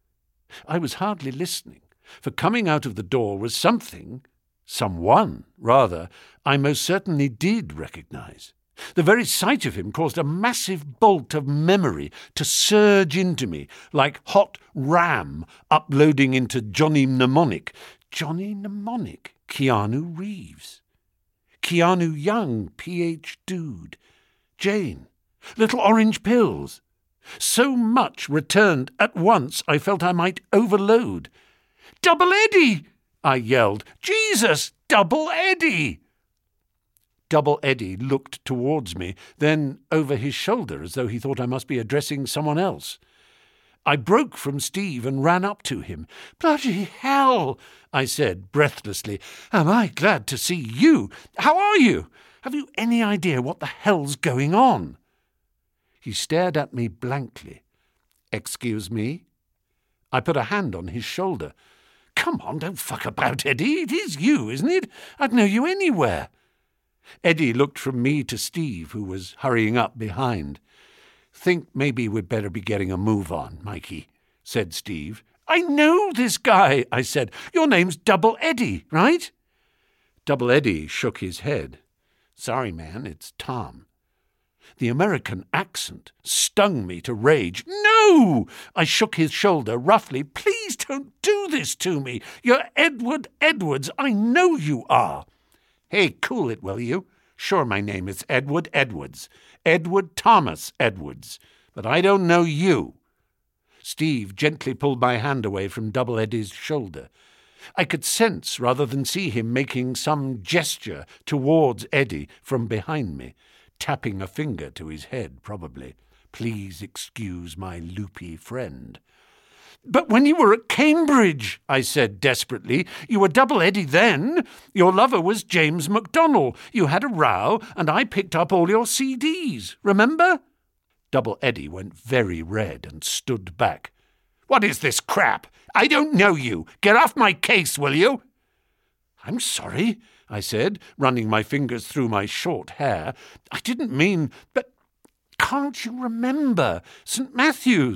I was hardly listening, for coming out of the door was someone, rather, I most certainly did recognize. The very sight of him caused a massive bolt of memory to surge into me, like hot RAM uploading into Johnny Mnemonic. Johnny Mnemonic, Keanu Reeves. Keanu Young, PH Dude. Jane, little orange pills. So much returned at once I felt I might overload. Double Eddie! I yelled. Jesus, Double Eddie! Double Eddie looked towards me, then over his shoulder as though he thought I must be addressing someone else. I broke from Steve and ran up to him. Bloody hell, I said breathlessly. Am I glad to see you? How are you? Have you any idea what the hell's going on? He stared at me blankly. Excuse me? I put a hand on his shoulder. Come on, don't fuck about, Eddie. It is you, isn't it? I'd know you anywhere. Eddie looked from me to Steve, who was hurrying up behind. Think maybe we'd better be getting a move on, Mikey, said Steve. I know this guy, I said. Your name's Double Eddie, right? Double Eddie shook his head. Sorry, man, it's Tom. The American accent stung me to rage. No! I shook his shoulder roughly. Please don't do this to me. You're Edward Edwards. I know you are. Hey, cool it, will you? Sure, my name is Edward Edwards. Edward Thomas Edwards. But I don't know you. Steve gently pulled my hand away from Double Eddie's shoulder. I could sense, rather than see him making some gesture towards Eddie from behind me, tapping a finger to his head, probably. Please excuse my loopy friend. But when you were at Cambridge, I said desperately, you were Double Eddie then. Your lover was James MacDonald. You had a row, and I picked up all your CDs. Remember? Double Eddie went very red and stood back. What is this crap? I don't know you. Get off my case, will you? I'm sorry, I said, running my fingers through my short hair. I didn't mean... But can't you remember? St. Matthew's.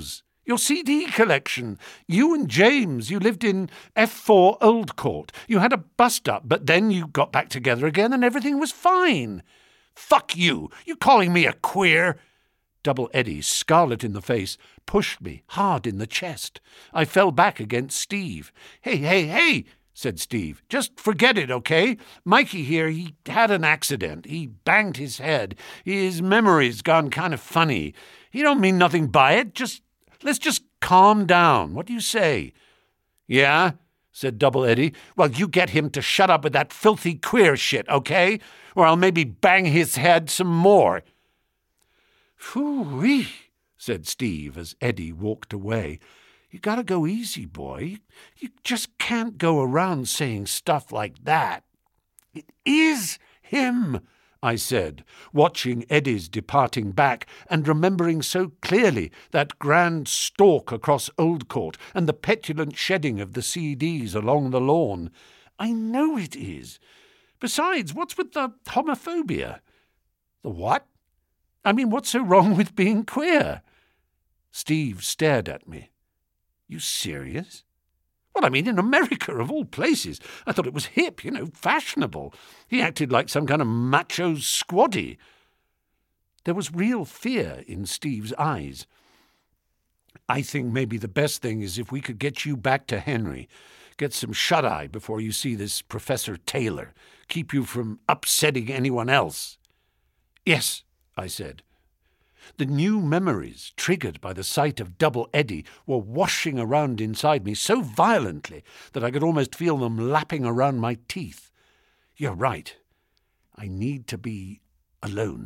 Your CD collection. You and James, you lived in F4 Old Court. You had a bust-up, but then you got back together again and everything was fine. Fuck you! You calling me a queer? Double Eddie, scarlet in the face, pushed me hard in the chest. I fell back against Steve. Hey, said Steve. Just forget it, okay? Mikey here, he had an accident. He banged his head. His memory's gone kind of funny. He don't mean nothing by it. Let's just calm down. What do you say? Yeah, said Double Eddie. Well, you get him to shut up with that filthy queer shit, okay? Or I'll maybe bang his head some more. Phoo-wee, said Steve as Eddie walked away. You gotta go easy, boy. You just can't go around saying stuff like that. It is him, I said, watching Eddie's departing back and remembering so clearly that grand stalk across Old Court and the petulant shedding of the CDs along the lawn. I know it is. Besides, what's with the homophobia? The what? I mean, what's so wrong with being queer? Steve stared at me. You serious? Well, I mean, in America, of all places. I thought it was hip, fashionable. He acted like some kind of macho squaddy. There was real fear in Steve's eyes. I think maybe the best thing is if we could get you back to Henry. Get some shut-eye before you see this Professor Taylor. Keep you from upsetting anyone else. Yes, I said. The new memories, triggered by the sight of Double Eddie, were washing around inside me so violently that I could almost feel them lapping around my teeth. You're right. I need to be alone.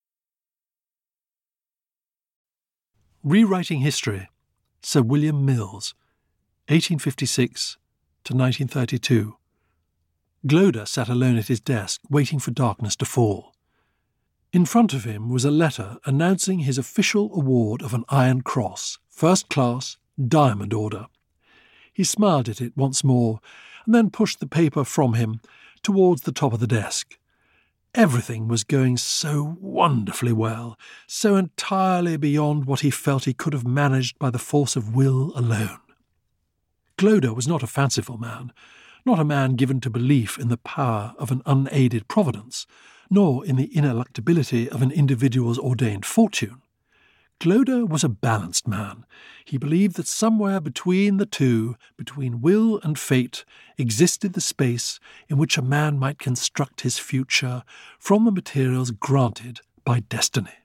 Rewriting History, Sir William Mills, 1856 to 1932. Gloder sat alone at his desk, waiting for darkness to fall. In front of him was a letter announcing his official award of an Iron Cross, First Class, Diamond Order. He smiled at it once more, and then pushed the paper from him towards the top of the desk. Everything was going so wonderfully well, so entirely beyond what he felt he could have managed by the force of will alone. Gloder was not a fanciful man, not a man given to belief in the power of an unaided providence, nor in the ineluctability of an individual's ordained fortune. Gloder was a balanced man. He believed that somewhere between the two, between will and fate, existed the space in which a man might construct his future from the materials granted by destiny.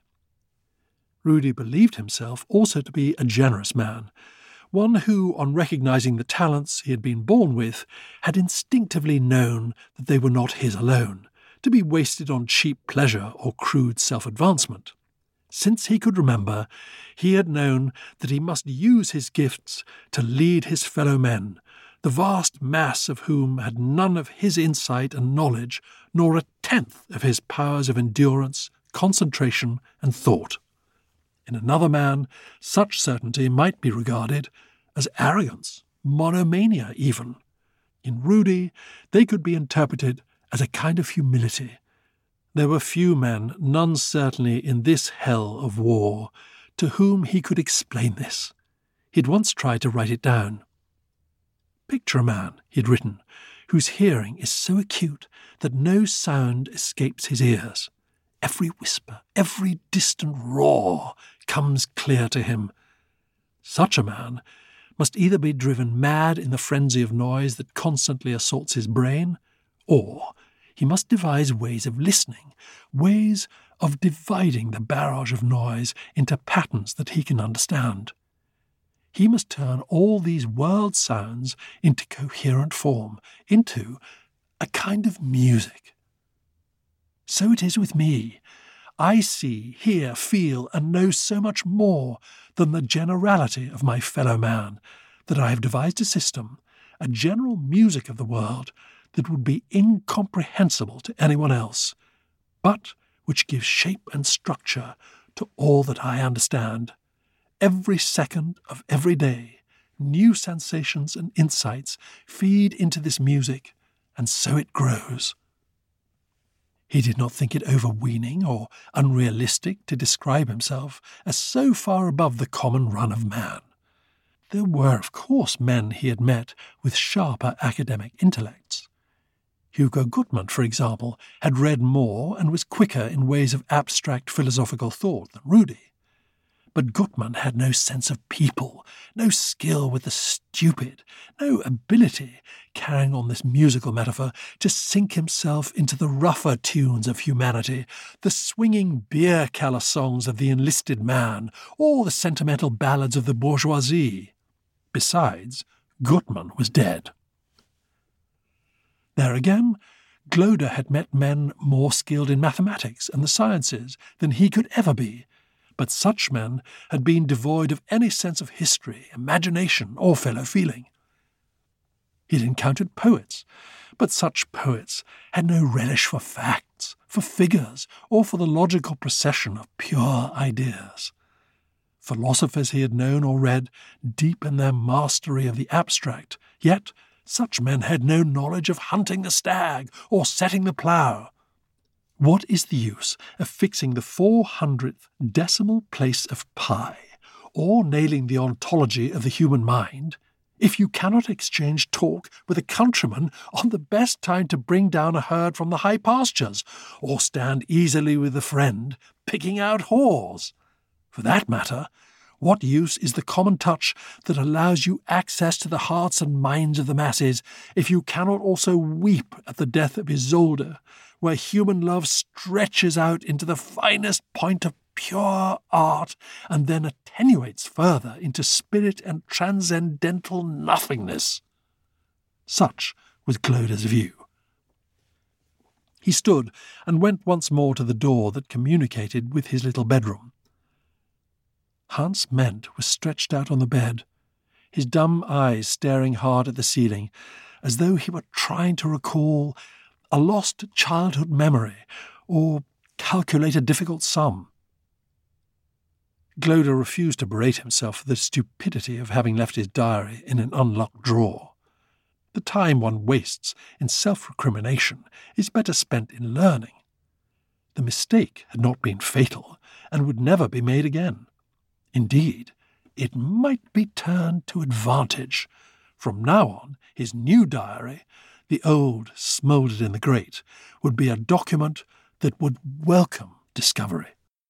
Rudy believed himself also to be a generous man, one who, on recognizing the talents he had been born with, had instinctively known that they were not his alone, to be wasted on cheap pleasure or crude self-advancement. Since he could remember, he had known that he must use his gifts to lead his fellow men, the vast mass of whom had none of his insight and knowledge, nor a tenth of his powers of endurance, concentration, and thought. In another man, such certainty might be regarded as arrogance, monomania even. In Rudy, they could be interpreted as a kind of humility. There were few men, none certainly in this hell of war, to whom he could explain this. He'd once tried to write it down. Picture a man, he'd written, whose hearing is so acute that no sound escapes his ears. Every whisper, every distant roar comes clear to him. Such a man must either be driven mad in the frenzy of noise that constantly assaults his brain, or he must devise ways of listening, ways of dividing the barrage of noise into patterns that he can understand. He must turn all these world sounds into coherent form, into a kind of music. So it is with me. I see, hear, feel, and know so much more than the generality of my fellow man, that I have devised a system, a general music of the world, that would be incomprehensible to anyone else, but which gives shape and structure to all that I understand. Every second of every day, new sensations and insights feed into this music, and so it grows. He did not think it overweening or unrealistic to describe himself as so far above the common run of man. there were, of course, men he had met with sharper academic intellects. Hugo Gutmann, for example, had read more and was quicker in ways of abstract philosophical thought than Rudi. But Gutmann had no sense of people, no skill with the stupid, no ability, carrying on this musical metaphor, to sink himself into the rougher tunes of humanity, the swinging beer-cellar songs of the enlisted man, or the sentimental ballads of the bourgeoisie. Besides, Gutmann was dead. There again, Gloder had met men more skilled in mathematics and the sciences than he could ever be, but such men had been devoid of any sense of history, imagination, or fellow-feeling. He had encountered poets, but such poets had no relish for facts, for figures, or for the logical procession of pure ideas. Philosophers he had known or read deepen their mastery of the abstract, yet such men had no knowledge of hunting the stag or setting the plough. What is the use of fixing the 400th decimal place of pi, or nailing the ontology of the human mind, if you cannot exchange talk with a countryman on the best time to bring down a herd from the high pastures, or stand easily with a friend picking out whores? For that matter, what use is the common touch that allows you access to the hearts and minds of the masses if you cannot also weep at the death of Isolde, where human love stretches out into the finest point of pure art and then attenuates further into spirit and transcendental nothingness? Such was Gloder's view. He stood and went once more to the door that communicated with his little bedroom. Hans Mendt was stretched out on the bed, his dumb eyes staring hard at the ceiling, as though he were trying to recall a lost childhood memory or calculate a difficult sum. Gloder refused to berate himself for the stupidity of having left his diary in an unlocked drawer. The time one wastes in self-recrimination is better spent in learning. The mistake had not been fatal and would never be made again. Indeed, it might be turned to advantage. From now on, his new diary, the old smouldered in the grate, would be a document that would welcome discovery.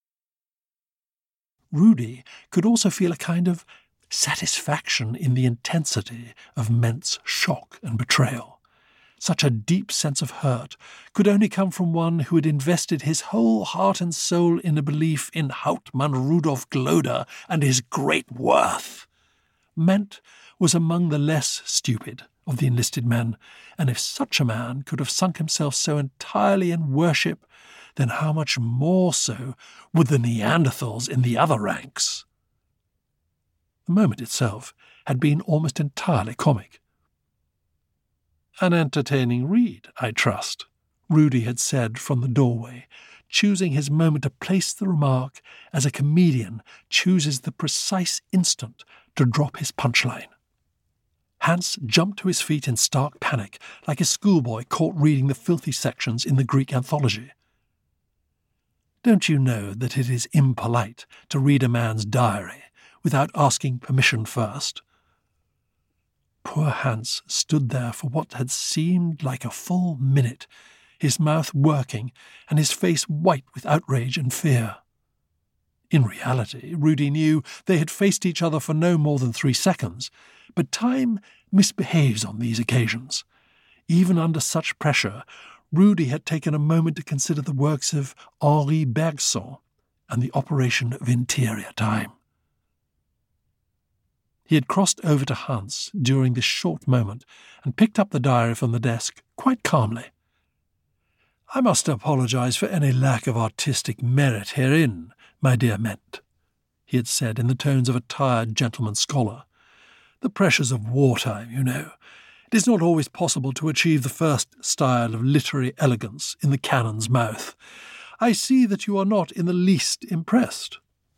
Rudi could also feel a kind of satisfaction in the intensity of Mendt's shock and betrayal. Such a deep sense of hurt could only come from one who had invested his whole heart and soul in a belief in Hauptmann Rudolf Gloder and his great worth. Mendt was among the less stupid of the enlisted men, and if such a man could have sunk himself so entirely in worship, then how much more so would the Neanderthals in the other ranks? The moment itself had been almost entirely comic. "An entertaining read, I trust," Rudi had said from the doorway, choosing his moment to place the remark as a comedian chooses the precise instant to drop his punchline. Hans jumped to his feet in stark panic, like a schoolboy caught reading the filthy sections in the Greek anthology. "Don't you know that it is impolite to read a man's diary without asking permission first?" Poor Hans stood there for what had seemed like a full minute, his mouth working and his face white with outrage and fear. In reality, Rudi knew they had faced each other for no more than 3 seconds, but time misbehaves on these occasions. Even under such pressure, Rudi had taken a moment to consider the works of Henri Bergson and the operation of interior time. He had crossed over to Hans during this short moment and picked up the diary from the desk quite calmly. "I must apologize for any lack of artistic merit herein, my dear Mendt," he had said in the tones of a tired gentleman scholar. "The pressures of wartime, you know. It is not always possible to achieve the first style of literary elegance in the cannon's mouth. I see that you are not in the least impressed."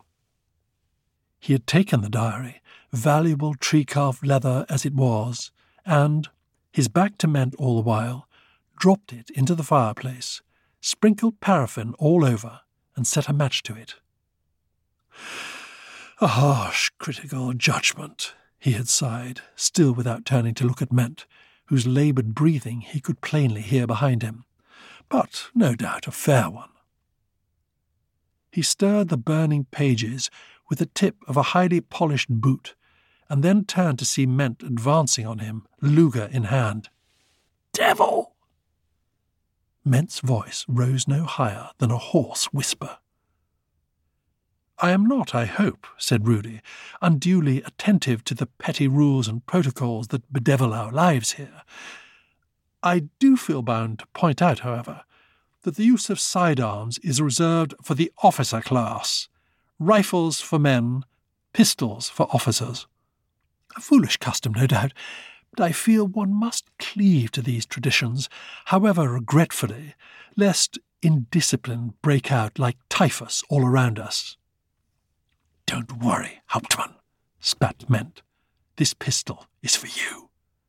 He had taken the diary, valuable tree-carved leather as it was, and, his back to Mendt all the while, dropped it into the fireplace, sprinkled paraffin all over, and set a match to it. "A harsh, critical judgment," he had sighed, still without turning to look at Ment, whose laboured breathing he could plainly hear behind him, but no doubt a fair one. He stirred the burning pages with the tip of a highly polished boot, and then turned to see Ment advancing on him, luger in hand. "Devil!" Ment's voice rose no higher than a hoarse whisper. "I am not, I hope," said Rudy, "unduly attentive to the petty rules and protocols that bedevil our lives here. I do feel bound to point out, however, that the use of sidearms is reserved for the officer class. Rifles for men, pistols for officers. A foolish custom, no doubt, but I feel one must cleave to these traditions, however regretfully, lest indiscipline break out like typhus all around us." "Don't worry, Hauptmann," spat Ment. "This pistol is for you."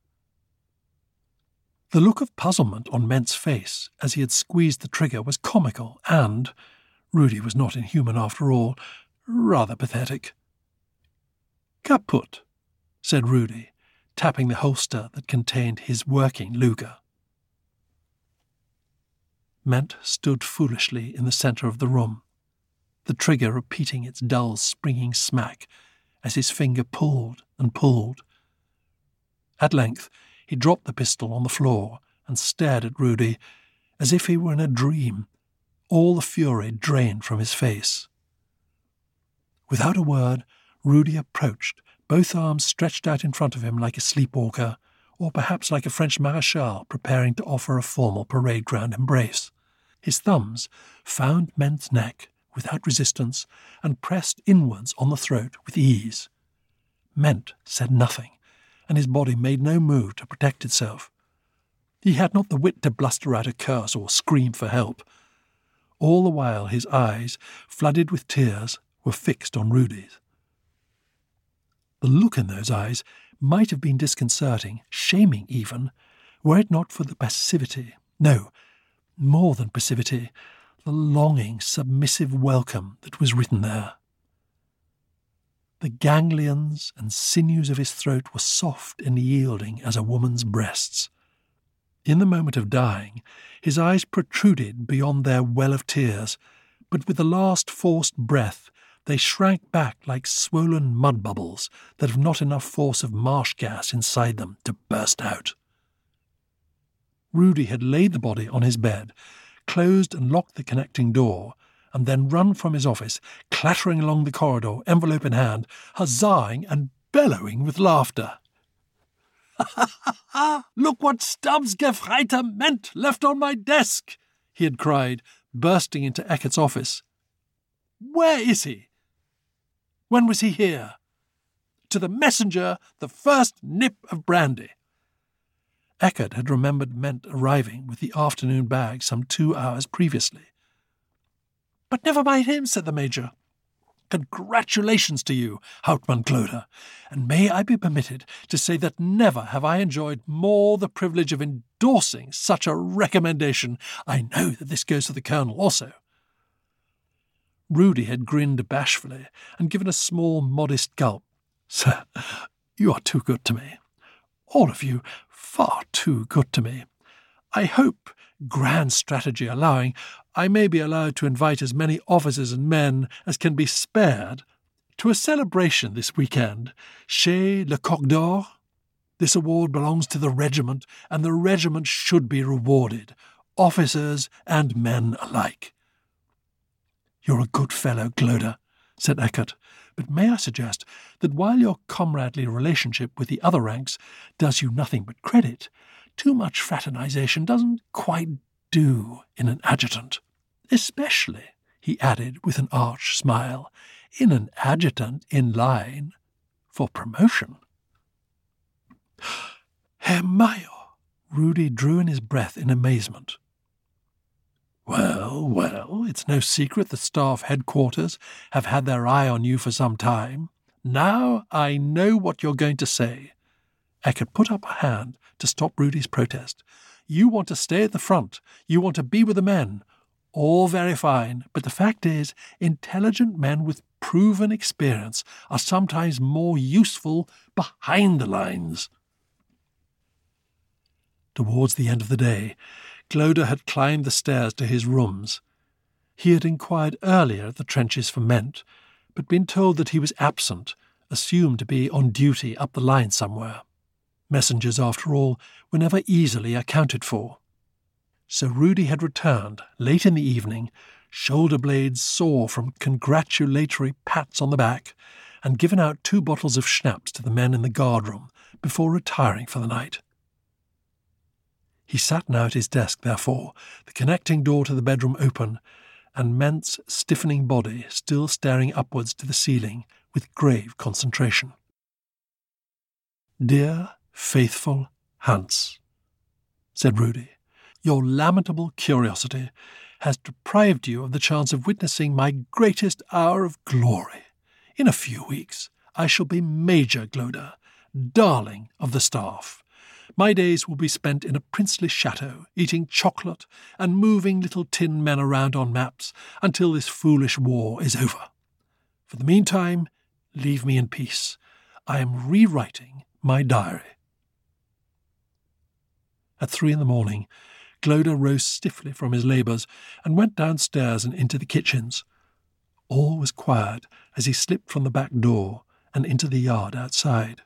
The look of puzzlement on Ment's face as he had squeezed the trigger was comical and, Rudy was not inhuman after all, rather pathetic. "Kaput," said Rudy, tapping the holster that contained his working Luger. Ment stood foolishly in the centre of the room, the trigger repeating its dull springing smack as his finger pulled and pulled. At length he dropped the pistol on the floor and stared at Rudy as if he were in a dream, all the fury drained from his face. Without a word, Rudy approached, both arms stretched out in front of him like a sleepwalker, or perhaps like a French marechal preparing to offer a formal parade ground embrace. His thumbs found Ment's neck without resistance and pressed inwards on the throat with ease. Ment said nothing, and his body made no move to protect itself. He had not the wit to bluster out a curse or scream for help. All the while his eyes, flooded with tears, were fixed on Rudy's. The look in those eyes might have been disconcerting, shaming even, were it not for the passivity, no, more than passivity, the longing, submissive welcome that was written there. The ganglions and sinews of his throat were soft and yielding as a woman's breasts. In the moment of dying, his eyes protruded beyond their well of tears, but with the last forced breath they shrank back like swollen mud bubbles that have not enough force of marsh gas inside them to burst out. Rudy had laid the body on his bed, closed and locked the connecting door, and then run from his office, clattering along the corridor, envelope in hand, huzzahing and bellowing with laughter. "Look what Stubbs Gefreiter Ment left on my desk!" he had cried, bursting into Eckert's office. "Where is he? When was he here? To the messenger, the first nip of brandy." Eckert had remembered Ment arriving with the afternoon bag some 2 hours previously. "But never mind him," said the Major. "Congratulations to you, Hauptmann Cloder, and may I be permitted to say that never have I enjoyed more the privilege of endorsing such a recommendation. I know that this goes to the Colonel also." Rudy had grinned bashfully and given a small, modest gulp. "Sir, you are too good to me. All of you far too good to me. I hope, grand strategy allowing, I may be allowed to invite as many officers and men as can be spared to a celebration this weekend chez Le Coq d'Or. This award belongs to the regiment, and the regiment should be rewarded, officers and men alike." "You're a good fellow, Cloder," said Eckert, "but may I suggest that while your comradely relationship with the other ranks does you nothing but credit, too much fraternization doesn't quite do in an adjutant. Especially," he added with an arch smile, "in an adjutant in line for promotion." "Herr Major!" Rudy drew in his breath in amazement. Well, it's no secret that staff headquarters have had their eye on you for some time. Now I know what you're going to say." Eckert put up a hand to stop Rudy's protest. "You want to stay at the front. You want to be with the men. All very fine, but the fact is, intelligent men with proven experience are sometimes more useful behind the lines. Towards the end of the day, Gloder had climbed the stairs to his rooms. He had inquired earlier at the trenches for Ment, but been told that he was absent, assumed to be on duty up the line somewhere. Messengers, after all, were never easily accounted for. So Rudy had returned, late in the evening, shoulder blades sore from congratulatory pats on the back, and given out 2 bottles of schnapps to the men in the guard-room before retiring for the night. He sat now at his desk, therefore, the connecting door to the bedroom open, and Ment's stiffening body still staring upwards to the ceiling with grave concentration. "Dear, faithful Hans," said Rudy, "your lamentable curiosity has deprived you of the chance of witnessing my greatest hour of glory. In a few weeks I shall be Major Gloder, darling of the staff. My days will be spent in a princely chateau, eating chocolate and moving little tin men around on maps until this foolish war is over. For the meantime, leave me in peace. I am rewriting my diary." At 3 a.m, Gloder rose stiffly from his labours and went downstairs and into the kitchens. All was quiet as he slipped from the back door and into the yard outside.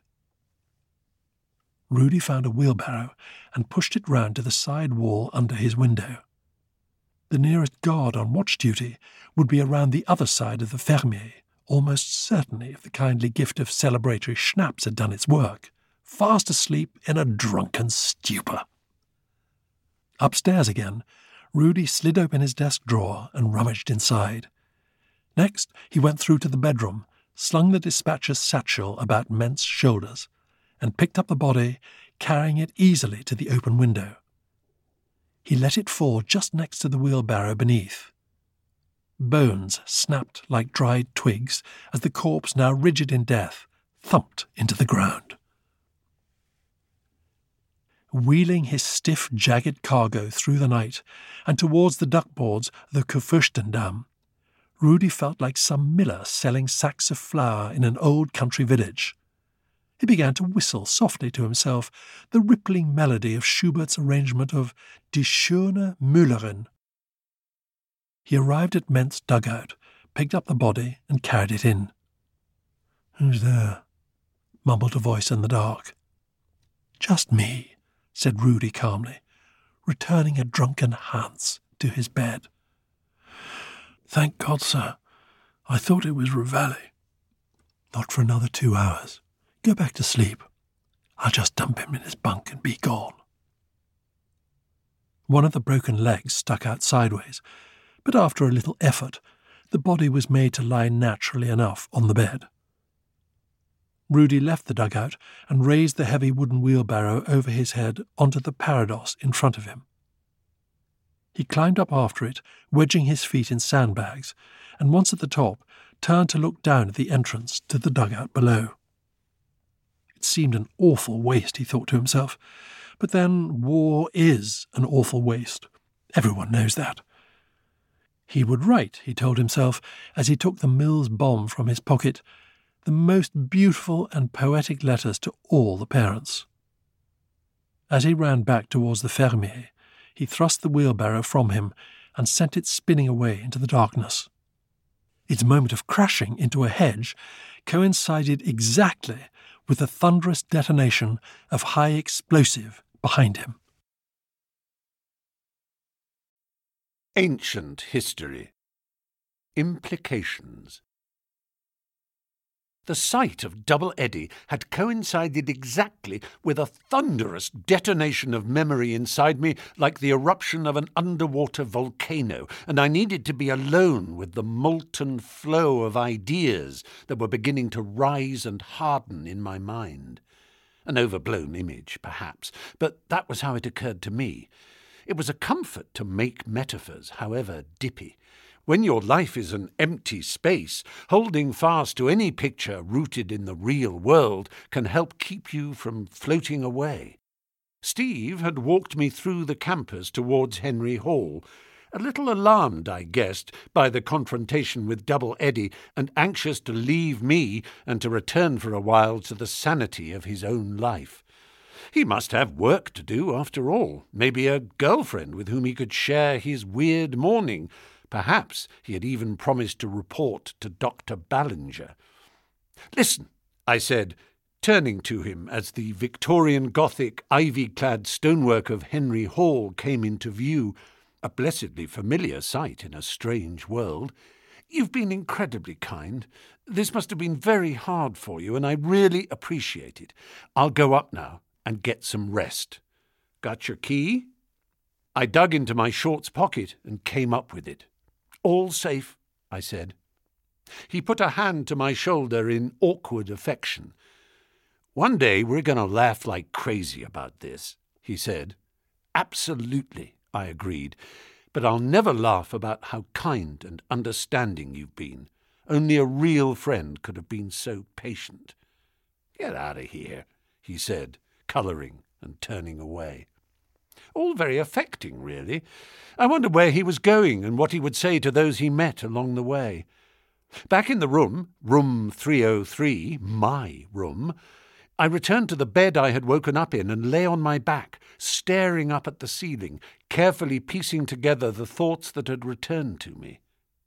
Rudy found a wheelbarrow and pushed it round to the side wall under his window. The nearest guard on watch duty would be around the other side of the fermier, almost certainly if the kindly gift of celebratory schnapps had done its work, fast asleep in a drunken stupor. Upstairs again, Rudy slid open his desk drawer and rummaged inside. Next, he went through to the bedroom, slung the dispatcher's satchel about Ment's shoulders, and picked up the body, carrying it easily to the open window. He let it fall just next to the wheelbarrow beneath. Bones snapped like dried twigs as the corpse, now rigid in death, thumped into the ground. Wheeling his stiff, jagged cargo through the night and towards the duckboards of the Kurfürstendamm, Rudy felt like some miller selling sacks of flour in an old country village. He began to whistle softly to himself the rippling melody of Schubert's arrangement of Die schöne Müllerin. He arrived at Ment's dugout, picked up the body and carried it in. "Who's there?" mumbled a voice in the dark. "Just me," said Rudy calmly, returning a drunken Hans to his bed. "Thank God, sir. I thought it was Reveille." "Not for another 2 hours. Go back to sleep. I'll just dump him in his bunk and be gone." One of the broken legs stuck out sideways, but after a little effort, the body was made to lie naturally enough on the bed. Rudy left the dugout and raised the heavy wooden wheelbarrow over his head onto the parados in front of him. He climbed up after it, wedging his feet in sandbags, and once at the top, turned to look down at the entrance to the dugout below. It seemed an awful waste, he thought to himself, but then war is an awful waste. Everyone knows that. He would write, he told himself, as he took the Mills bomb from his pocket, the most beautiful and poetic letters to all the parents. As he ran back towards the fermier, he thrust the wheelbarrow from him and sent it spinning away into the darkness. Its moment of crashing into a hedge coincided exactly with the thunderous detonation of high explosive behind him. Ancient history. Implications. The sight of Double Eddie had coincided exactly with a thunderous detonation of memory inside me, like the eruption of an underwater volcano, and I needed to be alone with the molten flow of ideas that were beginning to rise and harden in my mind. An overblown image, perhaps, but that was how it occurred to me. It was a comfort to make metaphors, however dippy. When your life is an empty space, holding fast to any picture rooted in the real world can help keep you from floating away. Steve had walked me through the campus towards Henry Hall, A little alarmed, I guessed, by the confrontation with Double Eddie, and anxious to leave me and to return for a while to the sanity of his own life. He must have work to do, after all. Maybe a girlfriend with whom he could share his weird morning. Perhaps he had even promised to report to Dr. Ballinger. "Listen," I said, turning to him as the Victorian Gothic ivy-clad stonework of Henry Hall came into view, a blessedly familiar sight in a strange world. "You've been incredibly kind. This must have been very hard for you, and I really appreciate it. I'll go up now and get some rest. Got your key?" I dug into my shorts pocket and came up with it. "All safe," I said. He put a hand to my shoulder in awkward affection. "One day we're going to laugh like crazy about this," he said. "Absolutely," I agreed, "but I'll never laugh about how kind and understanding you've been. Only a real friend could have been so patient." "Get out of here," he said, colouring and turning away. All very affecting, really. I wondered where he was going and what he would say to those he met along the way. Back in the room 303, my room, I returned to the bed I had woken up in and lay on my back, staring up at the ceiling, carefully piecing together the thoughts that had returned to me.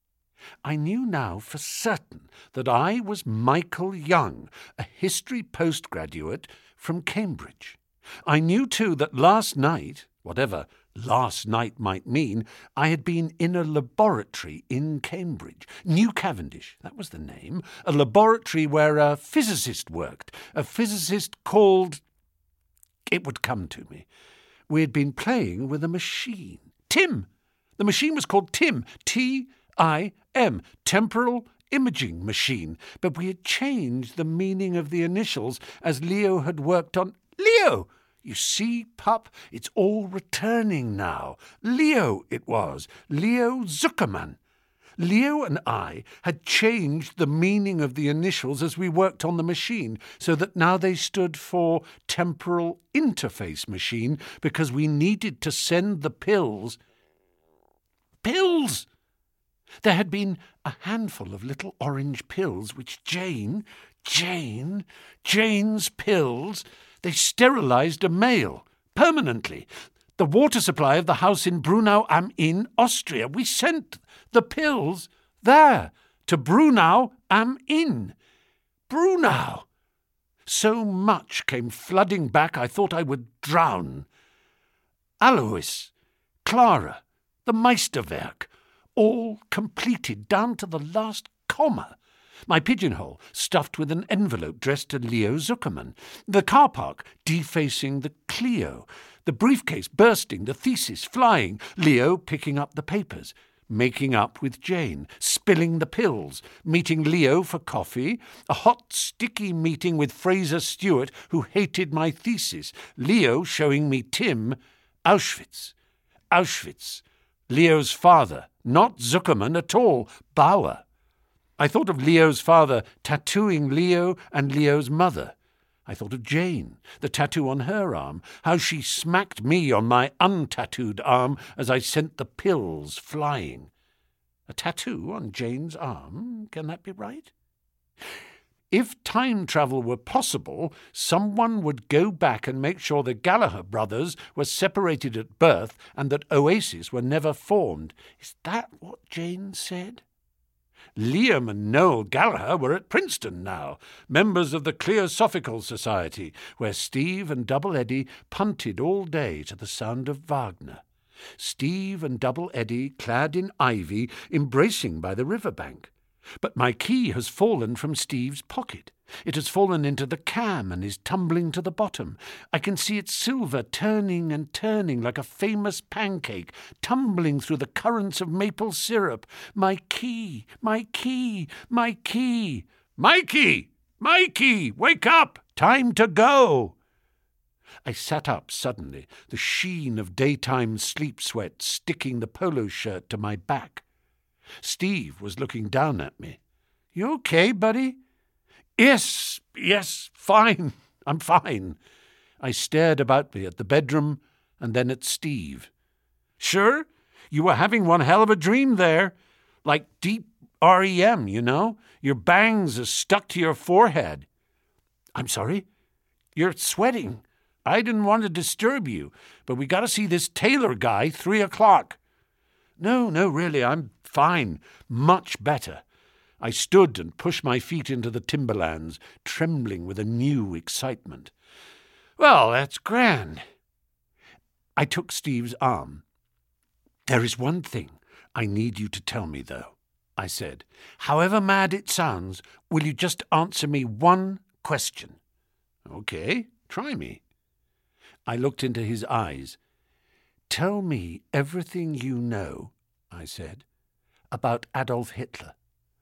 I knew now for certain that I was Michael Young, a history postgraduate from Cambridge. I knew, too, that last night, whatever last night might mean, I had been in a laboratory in Cambridge. New Cavendish, that was the name. A laboratory where a physicist worked. A physicist called... It would come to me. We had been playing with a machine. Tim! The machine was called Tim. T-I-M. Temporal Imaging Machine. But we had changed the meaning of the initials as Leo had worked on... Leo! You see, pup, it's all returning now. Leo it was. Leo Zuckerman. Leo and I had changed the meaning of the initials as we worked on the machine, so that now they stood for Temporal Interface Machine, because we needed to send the pills. Pills! There had been a handful of little orange pills which Jane's pills, they sterilized a male, permanently. The water supply of the house in Brunau am Inn, Austria. We sent the pills there, to Brunau am Inn. Brunau! So much came flooding back I thought I would drown. Alois, Clara, the Meisterwerk, all completed down to the last comma. My pigeonhole stuffed with an envelope dressed to Leo Zuckerman. The car park defacing the Clio. The briefcase bursting, the thesis flying. Leo picking up the papers. Making up with Jane. Spilling the pills. Meeting Leo for coffee. A hot, sticky meeting with Fraser Stewart, who hated my thesis. Leo showing me Tim. Auschwitz. Leo's father. Not Zuckerman at all. Bauer. I thought of Leo's father tattooing Leo and Leo's mother. I thought of Jane, the tattoo on her arm, how she smacked me on my untattooed arm as I sent the pills flying. A tattoo on Jane's arm? Can that be right? If time travel were possible, someone would go back and make sure the Gallagher brothers were separated at birth and that Oasis were never formed. Is that what Jane said? Liam and Noel Gallagher were at Princeton now, members of the Cleosophical Society, where Steve and Double Eddie punted all day to the sound of Wagner. Steve and Double Eddie, clad in ivy, embracing by the riverbank. But my key has fallen from Steve's pocket. It has fallen into the cam and is tumbling to the bottom. I can see its silver turning and turning like a famous pancake, tumbling through the currents of maple syrup. My key, my key, my key. Mikey! Mikey! Wake up! Time to go! I sat up suddenly, the sheen of daytime sleep sweat sticking the polo shirt to my back. Steve was looking down at me. You okay, buddy? Yes, fine. I'm fine. I stared about me at the bedroom and then at Steve. Sure? You were having one hell of a dream there. Like deep REM, you know? Your bangs are stuck to your forehead. I'm sorry? You're sweating. I didn't want to disturb you, but we got to see this Taylor guy, 3 o'clock. No, really, I'm fine. Much better. I stood and pushed my feet into the timberlands, trembling with a new excitement. Well, that's grand. I took Steve's arm. There is one thing I need you to tell me, though, I said. However mad it sounds, will you just answer me one question? Okay, try me. I looked into his eyes. Tell me everything you know, I said, about Adolf Hitler.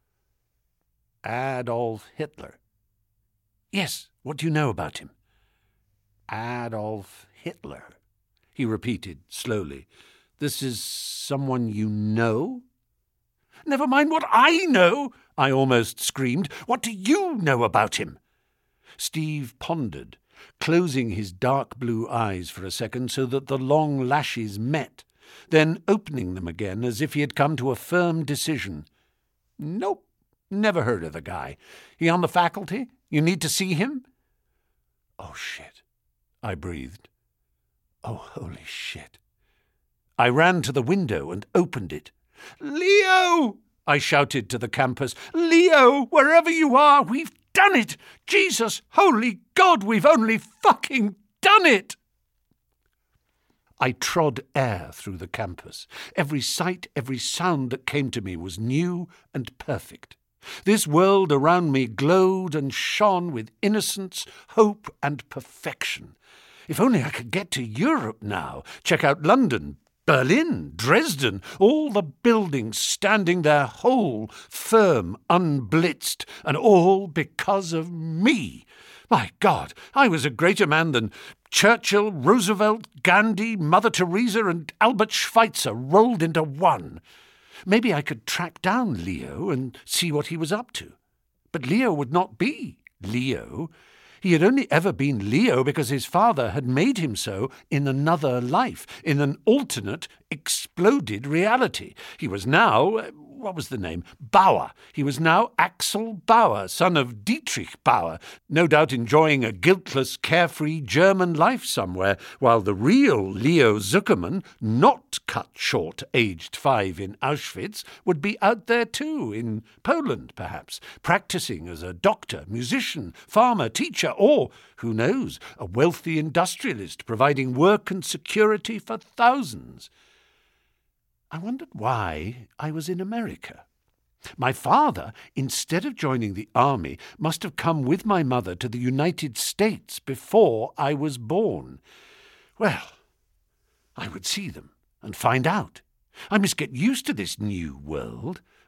Adolf Hitler? Yes, what do you know about him? Adolf Hitler, he repeated slowly. This is someone you know? Never mind what I know, I almost screamed. What do you know about him? Steve pondered, closing his dark blue eyes for a second so that the long lashes met, then opening them again as if he had come to a firm decision. Nope, never heard of the guy. He on the faculty? You need to see him? Oh, shit, I breathed. Oh, holy shit. I ran to the window and opened it. Leo! I shouted to the campus. Leo, wherever you are, we've done it! Jesus, holy God, we've only fucking done it! I trod air through the campus. Every sight, every sound that came to me was new and perfect. This world around me glowed and shone with innocence, hope, and perfection. If only I could get to Europe now, check out London, Berlin, Dresden, all the buildings standing there whole, firm, unblitzed, and all because of me. My God, I was a greater man than Churchill, Roosevelt, Gandhi, Mother Teresa, and Albert Schweitzer rolled into one. Maybe I could track down Leo and see what he was up to. But Leo would not be Leo. He had only ever been Leo because his father had made him so in another life, in an alternate, exploded reality. He was now, what was the name? Bauer. He was now Axel Bauer, son of Dietrich Bauer, no doubt enjoying a guiltless, carefree German life somewhere, while the real Leo Zuckerman, not cut short, aged 5 in Auschwitz, would be out there too, in Poland perhaps, practicing as a doctor, musician, farmer, teacher, or, who knows, a wealthy industrialist providing work and security for thousands. I wondered why I was in America. My father, instead of joining the army, must have come with my mother to the United States before I was born. Well, I would see them and find out. I must get used to this new world.